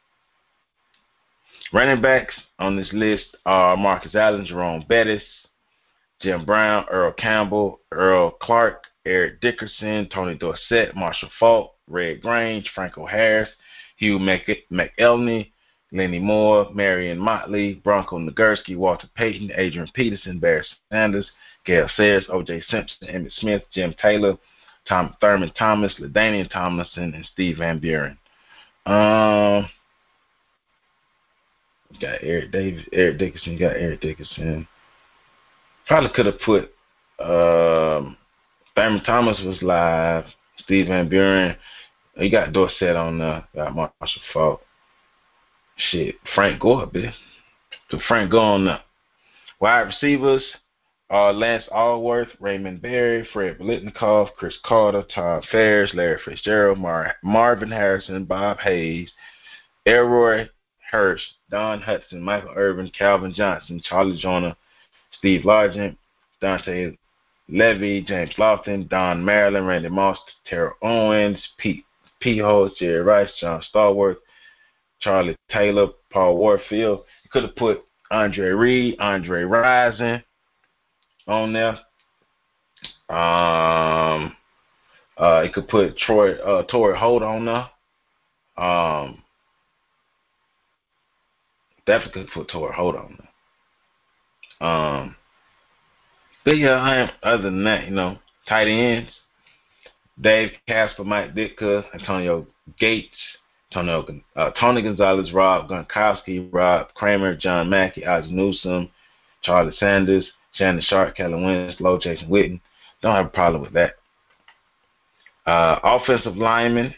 Running backs on this list are Marcus Allen, Jerome Bettis, Jim Brown, Earl Campbell, Earl Clark, Eric Dickerson, Tony Dorsett, Marshall Faulk, Red Grange, Franco Harris, Hugh McElhenney, Lenny Moore, Marion Motley, Bronco Nagurski, Walter Payton, Adrian Peterson, Barry Sanders, Gail Sayers, O.J. Simpson, Emmitt Smith, Jim Taylor, Thurman Thomas, LaDainian Tomlinson, and Steve Van Buren. Got Eric Dickerson. Probably could have put Thurman Thomas was live. Steve Van Buren. You got Dorsett on there. Got Marshall Faulk. Shit, Frank Gore, bitch. So Frank Gore on there. Wide receivers are Lance Allworth, Raymond Berry, Fred Biletnikoff, Chris Carter, Tom Ferris, Larry Fitzgerald, Marvin Harrison, Bob Hayes, Elroy Hirsch, Don Hudson, Michael Irvin, Calvin Johnson, Charlie Joyner, Steve Largent, Dante Levy, James Lofton, Don Maryland, Randy Moss, Terrell Owens, Pete Holtz, Jerry Rice, John Stallworth, Charlie Taylor, Paul Warfield. You could have put Andre Reed, Andre Rison on there. You could put Torrey Holt on there. Definitely could put Torrey Holt on there. But yeah, other than that, tight ends, Dave Casper, Mike Ditka, Antonio Gates, Tony Gonzalez, Rob Gronkowski, Rob Kramer, John Mackey, Ozzie Newsome, Charlie Sanders, Shannon Sharp, Kellen Winslow, Jason Witten. Don't have a problem with that. Offensive linemen,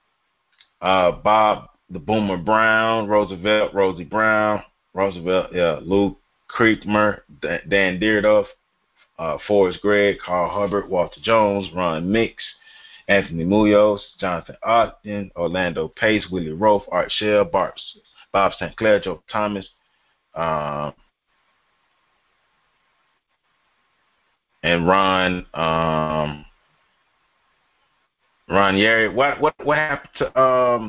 Bob the Boomer Brown, Rosie Brown, Luke Creekmer, Dan Deardoff, Forrest Gregg, Carl Hubbard, Walter Jones, Ron Mix, Anthony Munoz, Jonathan Ogden, Orlando Pace, Willie Roaf, Art Shell, Bob St. Clair, Joe Thomas, and Ron Yeri. What happened to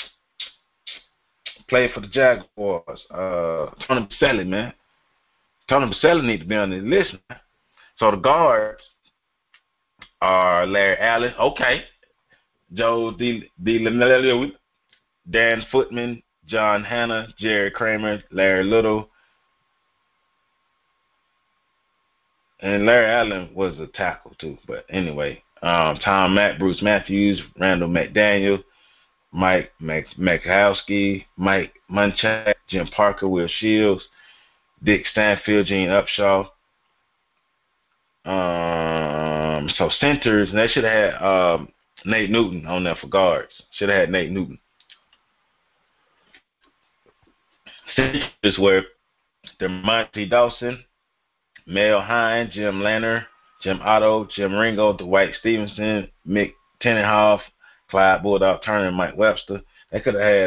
play for the Jaguars? Tony Baselli, man. Tony Baselli need to be on the list, man. So the guards are Larry Allen, okay, Joe DiLamelio, Dan Footman, John Hanna, Jerry Kramer, Larry Little, and Larry Allen was a tackle too. But anyway, Tom Mack, Bruce Matthews, Randall McDaniel, Mike Makowski, Mike Munchak, Jim Parker, Will Shields, Dick Stanfield, Gene Upshaw. So centers, and they should have had Nate Newton on there for guards. Should have had Nate Newton. Centers were DeMonte Dawson, Mel Hine, Jim Lanner, Jim Otto, Jim Ringo, Dwight Stevenson, Mick Tannenhoff, Clyde Bulldog Turner, and Mike Webster. They could have had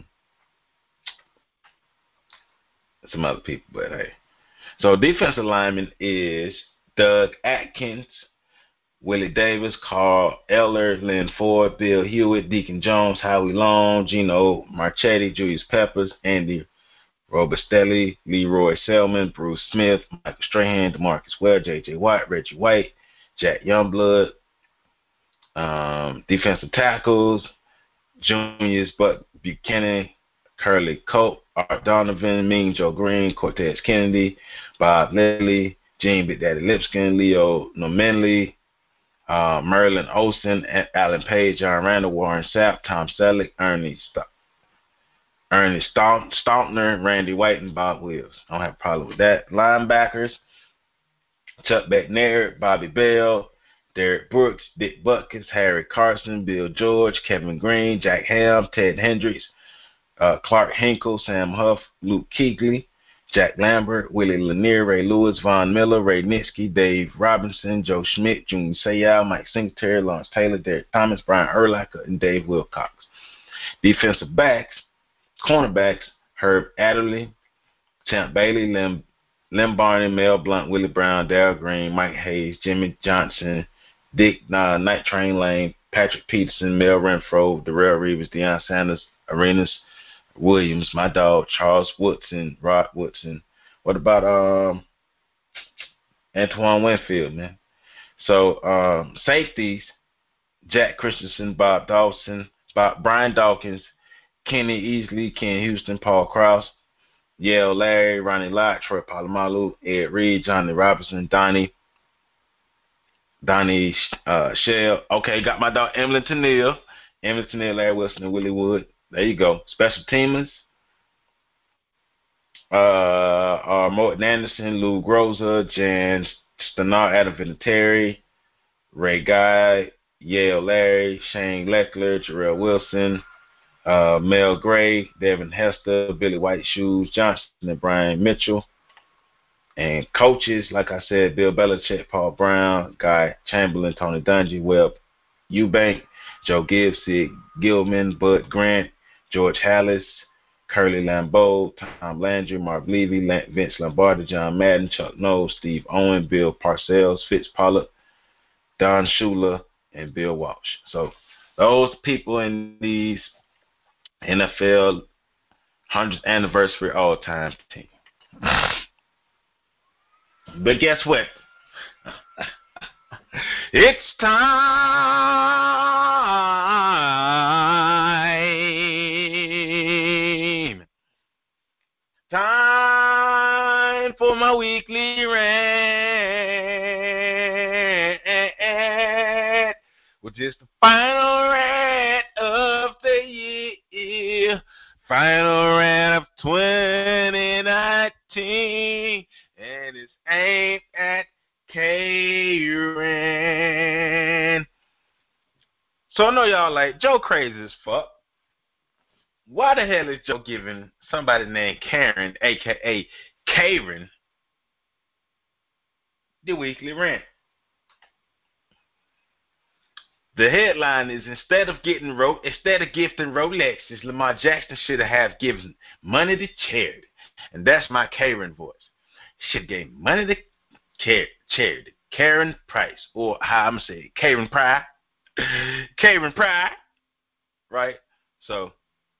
some other people, but hey. So defensive lineman is Doug Atkins, Willie Davis, Carl Eller, Lynn Ford, Bill Hewitt, Deacon Jones, Howie Long, Gino Marchetti, Julius Peppers, Andy Robustelli, Leroy Selman, Bruce Smith, Michael Strahan, DeMarcus Ware, J.J. Watt, Reggie White, Jack Youngblood. Defensive tackles, Junius Buck Buchanan, Curly Cope, Art Donovan, Ming Joe Green, Cortez Kennedy, Bob Lilly, Gene Big Daddy Lipskin, Leo Nomenly, Merlin Olsen, Alan Page, John Randall, Warren Sapp, Tom Selleck, Ernie Staunton, Randy White, and Bob Wills. I don't have a problem with that. Linebackers, Chuck Beckner, Bobby Bell, Derek Brooks, Dick Butkus, Harry Carson, Bill George, Kevin Green, Jack Ham, Ted Hendricks, Clark Hinkle, Sam Huff, Luke Kuechly, Jack Lambert, Willie Lanier, Ray Lewis, Von Miller, Ray Nitsky, Dave Robinson, Joe Schmidt, Junior Seau, Mike Singletary, Lawrence Taylor, Derek Thomas, Brian Urlacher, and Dave Wilcox. Defensive backs, cornerbacks, Herb Adderley, Champ Bailey, Lim Barney, Mel Blunt, Willie Brown, Darryl Green, Mike Hayes, Jimmy Johnson, Dick Night Train Lane, Patrick Peterson, Mel Renfro, Darrell Reeves, Deion Sanders, Arenas Williams, my dog, Charles Woodson, Rod Woodson. What about Antoine Winfield, man? So safeties, Jack Christensen, Bob Dawson, Brian Dawkins, Kenny Easley, Ken Houston, Paul Krause, Yale Larry, Ronnie Lott, Troy Polamalu, Ed Reed, Johnny Robinson, Donnie Shell. Okay, got my dog Emily Tennille, Larry Wilson, and Willie Wood. There you go. Special teamers. Morton Anderson, Lou Groza, Jan Stenar, Adam Vinatieri, Ray Guy, Yale Larry, Shane Leckler, Jarrell Wilson, Mel Gray, Devin Hester, Billy White Shoes, Johnson, and Brian Mitchell. And coaches, like I said, Bill Belichick, Paul Brown, Guy Chamberlain, Tony Dungy, Webb Eubank, Joe Gibbs, Sid Gilman, Bud Grant, George Hallis, Curly Lambeau, Tom Landry, Marv Levy, Vince Lombardi, John Madden, Chuck Knowles, Steve Owen, Bill Parcells, Fitz Pollock, Don Shula, and Bill Walsh. So those people in these NFL 100th anniversary all-time team. But guess what? It's time for my weekly rant, which is the final rant of the year, final rant of 2019, and it's aimed at Karen. So I know y'all like, Joe crazy as fuck. Why the hell is Joe giving somebody named Karen, a.k.a. Karen, the weekly rant? The headline is, instead of gifting Rolexes, Lamar Jackson should have given money to charity. And that's my Karen voice. Should have gave money to charity. Karen Price, or how I'm going to say it, Karen Pride. Karen Pride. Right? So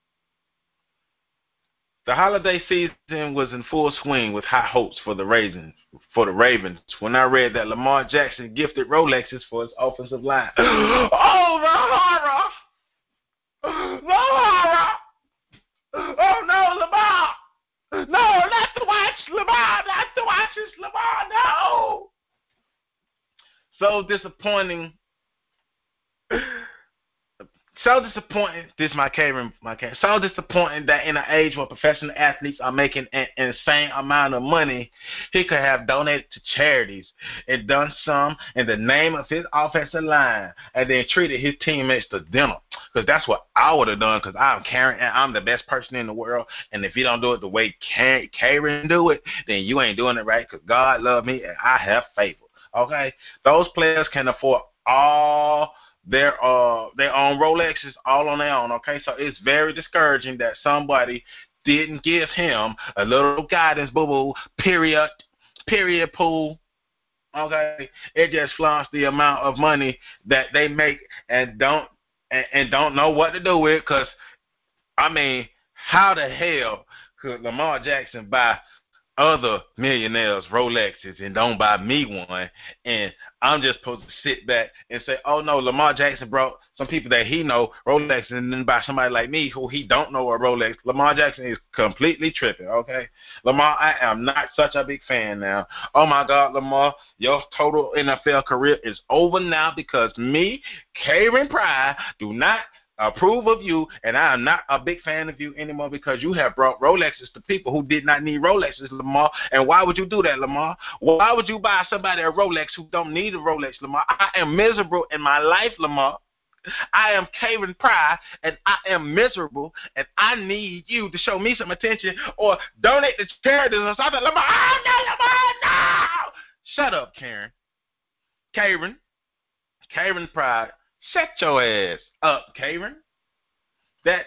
the holiday season was in full swing with high hopes for the Ravens. When I read that Lamar Jackson gifted Rolexes for his offensive line. Oh, the horror! The horror! Oh no, Lamar! No, not to watch Lamar! Not to watch this Lamar! No! So disappointing. So disappointing. This is my Karen. So disappointing that in an age where professional athletes are making an insane amount of money, he could have donated to charities and done some in the name of his offensive line, and then treated his teammates to dinner. Because that's what I would have done. Because I'm Karen, and I'm the best person in the world. And if you don't do it the way Karen do it, then you ain't doing it right. Because God loves me, and I have favor. Okay, those players can afford all their own Rolexes all on their own, okay? So it's very discouraging that somebody didn't give him a little guidance, boo-boo, period, pool, okay? It just flaunts the amount of money that they make and don't know what to do with, because, I mean, how the hell could Lamar Jackson buy other millionaires Rolexes and don't buy me one, and I'm just supposed to sit back and say, oh no, Lamar Jackson brought some people that he know Rolex, and then buy somebody like me who he don't know a Rolex. Lamar Jackson is completely tripping, okay? Lamar, I am not such a big fan now. Oh my God, Lamar, your total NFL career is over now because me, Karen Pride, do not approve of you, and I am not a big fan of you anymore because you have brought Rolexes to people who did not need Rolexes, Lamar. And why would you do that, Lamar? Why would you buy somebody a Rolex who don't need a Rolex, Lamar? I am miserable in my life, Lamar. I am Karen Pride, and I am miserable, and I need you to show me some attention or donate to charities or something. Lamar, oh, no, Lamar, no! Shut up, Karen. Karen Pride, shut your ass up, Karen. This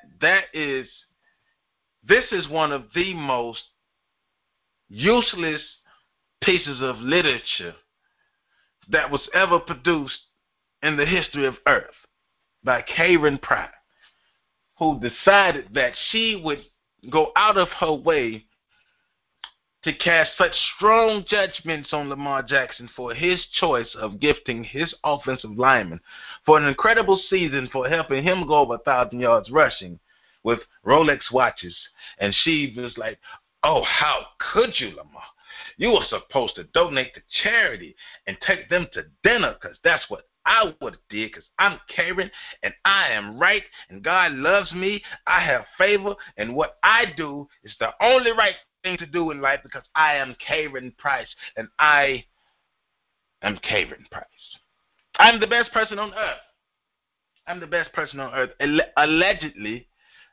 is one of the most useless pieces of literature that was ever produced in the history of Earth by Karen Pride, who decided that she would go out of her way to cast such strong judgments on Lamar Jackson for his choice of gifting his offensive lineman for an incredible season for helping him go over 1,000 yards rushing with Rolex watches. And she was like, oh, how could you, Lamar? You were supposed to donate to charity and take them to dinner, because that's what I would have did, because I'm Karen and I am right and God loves me. I have favor, and what I do is the only right thing to do in life because I am Karen Price, and I am Karen Price. I'm the best person on earth. I'm the best person on earth. Allegedly,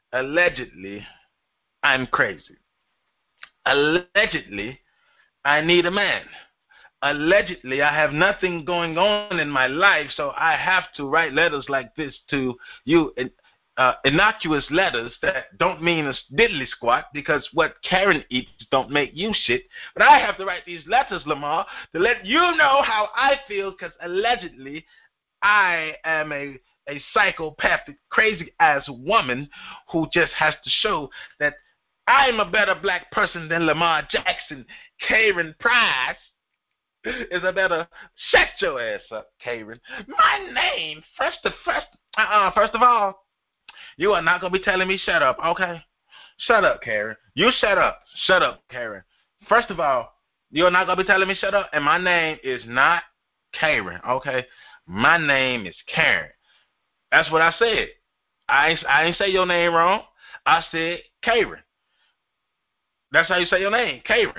I'm crazy. Allegedly, I need a man. Allegedly, I have nothing going on in my life, so I have to write letters like this to you, innocuous letters that don't mean a diddly squat, because what Karen eats don't make you shit. But I have to write these letters, Lamar, to let you know how I feel, because allegedly I am a psychopathic, crazy-ass woman who just has to show that I'm a better black person than Lamar Jackson. Karen Price is a better. Shut your ass up, Karen. My name, first of all, you are not going to be telling me shut up, okay? Shut up, Karen. You shut up. Shut up, Karen. First of all, you are not going to be telling me shut up, and my name is not Karen, okay? My name is Karen. That's what I said. I ain't say your name wrong. I said Karen. That's how you say your name, Karen.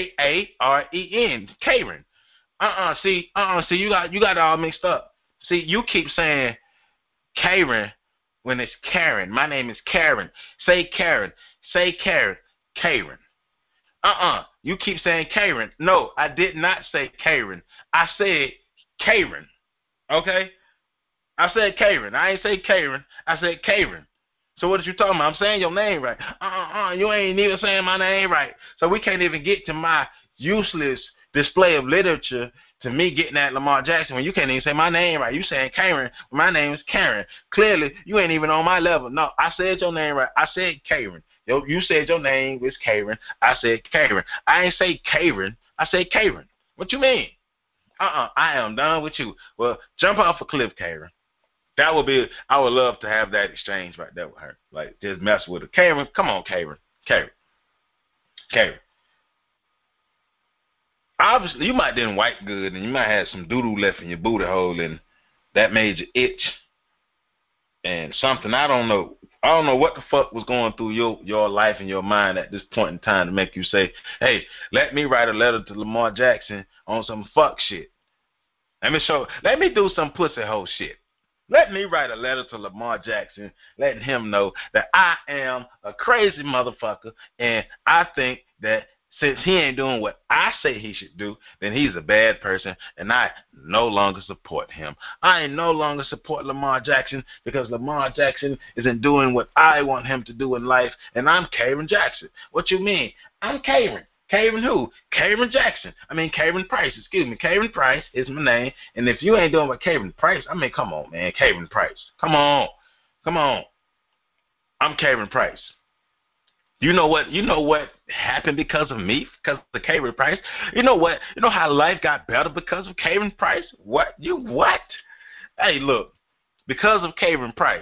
Karen. Karen. See, you got it all mixed up. See, you keep saying Karen when it's Karen. My name is Karen. Say Karen. Say Karen. Karen. You keep saying Karen. No, I did not say Karen. I said Karen. Okay? I said Karen. I ain't say Karen. I said Karen. So what are you talking about? I'm saying your name right. You ain't even saying my name right. So we can't even get to my useless display of literature to me getting at Lamar Jackson when you can't even say my name right. You saying Karen. My name is Karen. Clearly, you ain't even on my level. No, I said your name right. I said Karen. You said your name was Karen. I said Karen. I ain't say Karen. I said Karen. What you mean? I am done with you. Well, jump off a cliff, Karen. That would be, I would love to have that exchange right there with her. Like, just mess with her. Karen, come on, Karen. Obviously, you might didn't wipe good, and you might have some doo-doo left in your booty hole, and that made you itch. and something I don't know what the fuck was going through your life and your mind at this point in time to make you say, hey, let me write a letter to Lamar Jackson on some fuck shit. Let me do some pussy hole shit. Let me write a letter to Lamar Jackson letting him know that I am a crazy motherfucker, and I think that since he ain't doing what I say he should do, then he's a bad person, and I no longer support him. I no longer support Lamar Jackson because Lamar Jackson isn't doing what I want him to do in life, and I'm Karen Jackson. What you mean? I'm Karen. Karen who? Karen Jackson. Karen Price. Excuse me. Karen Price is my name, and if you ain't doing what Karen Price, come on, man. Karen Price. Come on. I'm Karen Price. You know what happened because of me, because of Karen Price? You know what? You know how life got better because of Karen Price? What? You what? Hey, look, because of Karen Price.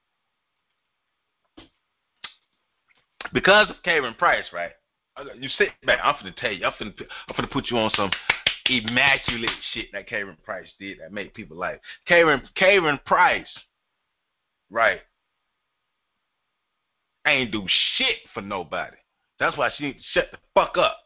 Because of Karen Price, right? You sit back. I'm finna tell you. I'm finna put you on some immaculate shit that Karen Price did that made people like Karen Price, right? Ain't do shit for nobody. That's why she need to shut the fuck up.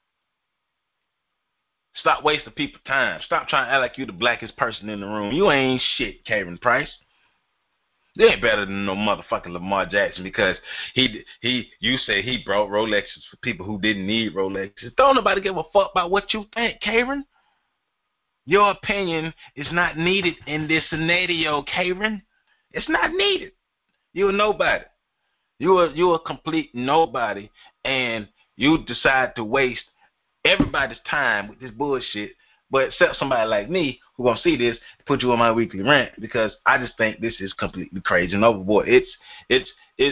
Stop wasting people's time. Stop trying to act like you the blackest person in the room. You ain't shit, Karen Price. You ain't better than no motherfucking Lamar Jackson because you say he brought Rolexes for people who didn't need Rolexes. Don't nobody give a fuck about what you think, Karen. Your opinion is not needed in this scenario, Karen. It's not needed. You're a nobody. You're a complete nobody, and you decide to waste everybody's time with this bullshit, but except somebody like me who gonna see this, put you on my weekly rant because I just think this is completely crazy and overboard. It's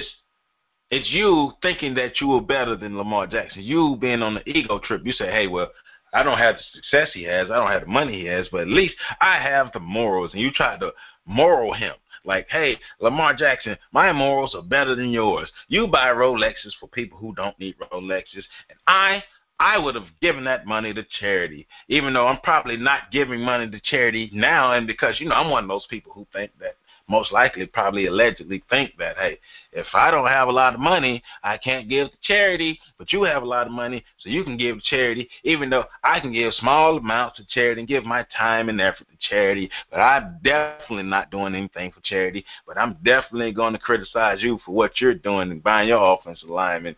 you thinking that you were better than Lamar Jackson. You being on the ego trip. You say, hey, well, I don't have the success he has. I don't have the money he has, but at least I have the morals. And you try to moral him. Like, hey, Lamar Jackson, my morals are better than yours. You buy Rolexes for people who don't need Rolexes. And I would have given that money to charity, even though I'm probably not giving money to charity now. And because, I'm one of those people who think that most likely probably allegedly think that, hey, if I don't have a lot of money, I can't give to charity, but you have a lot of money, so you can give to charity, even though I can give small amounts to charity and give my time and effort to charity, but I'm definitely not doing anything for charity, but I'm definitely going to criticize you for what you're doing and buying your offensive lineman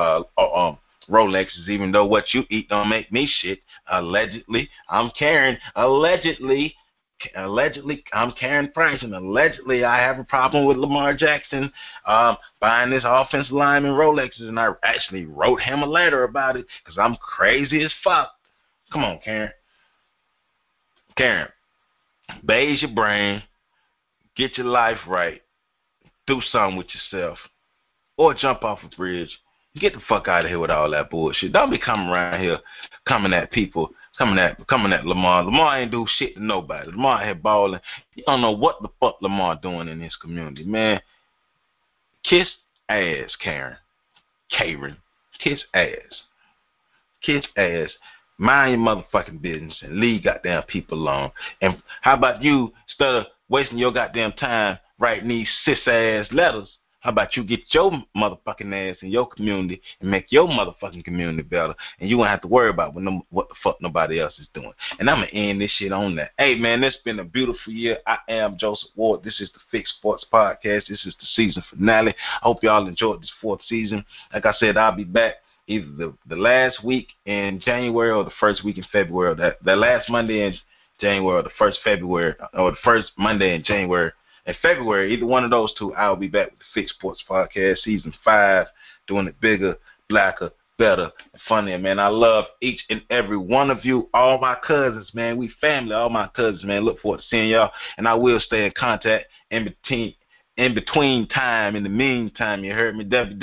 Rolexes, even though what you eat don't make me shit. Allegedly, I'm Karen. Allegedly, I'm Karen Price, and allegedly I have a problem with Lamar Jackson buying this offensive lineman Rolexes, and I actually wrote him a letter about it because I'm crazy as fuck. Come on, Karen. Karen, bathe your brain, get your life right, do something with yourself, or jump off a bridge. Get the fuck out of here with all that bullshit. Don't be coming around here coming at people, coming at Lamar. Lamar ain't do shit to nobody. Lamar here balling. You don't know what the fuck Lamar doing in this community, man. Kiss ass, Karen. Kiss ass. Kiss ass. Mind your motherfucking business and leave goddamn people alone. And how about you, instead of wasting your goddamn time writing these cis ass letters, how about you get your motherfucking ass in your community and make your motherfucking community better, and you won't have to worry about what the fuck nobody else is doing. And I'm going to end this shit on that. Hey, man, it's been a beautiful year. I am Joseph Ward. This is the Fix Sports Podcast. This is the season finale. I hope y'all enjoyed this fourth season. Like I said, I'll be back either the last week in January or the first week in February. That last Monday in January or the first February or the first Monday in January. In February, either one of those two, I'll be back with the Fix Sports Podcast, Season 5, doing it bigger, blacker, better, and funnier, man. I love each and every one of you, all my cousins, man. We family, all my cousins, man. Look forward to seeing y'all, and I will stay in contact in between time. In the meantime, you heard me,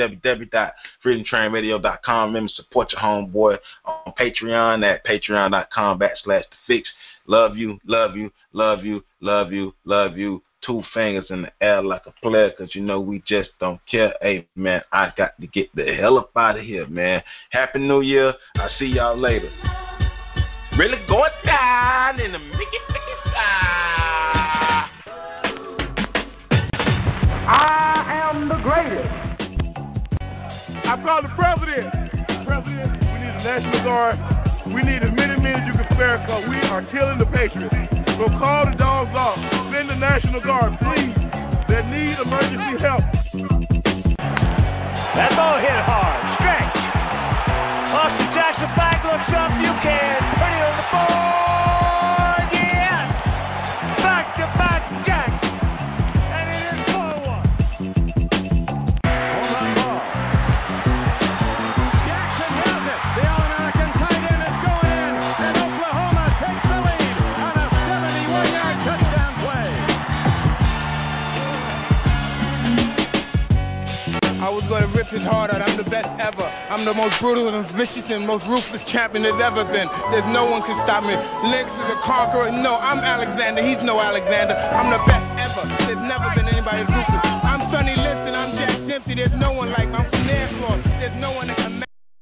www.freedomtrainradio.com. Remember, support your homeboy on Patreon at patreon.com/thefix. Love you, love you, love you, love you, love you. 2 fingers in the air like a player, because we just don't care. Hey, man, I got to get the hell up out of here, man. Happy New Year. I'll see y'all later. Really going down in the Mickey style. I called the president. President, we need the National Guard. We need as many men as you can spare because we are killing the Patriots. So call the dogs off. Send the National Guard, please. They need emergency help. That ball hit hard. Stretch. Austin Jackson back, looks up. You can put it on the board. Yes. Back-to-back Jacks. And it is 4-1. Hold on ball. Jackson has it. The All-American tight end is going in. And Oklahoma takes the lead on a 71-yard touchdown play. I was going to rip his heart out. I'm the best ever. I'm the most brutal and vicious and most ruthless champion there's ever been. There's no one can stop me. Lynx is a conqueror. No, I'm Alexander. He's no Alexander. I'm the best ever. There's never been anybody as ruthless. I'm Sonny Liston. I'm Jack Dempsey. There's no one like me. I'm from Nassau. There's no one that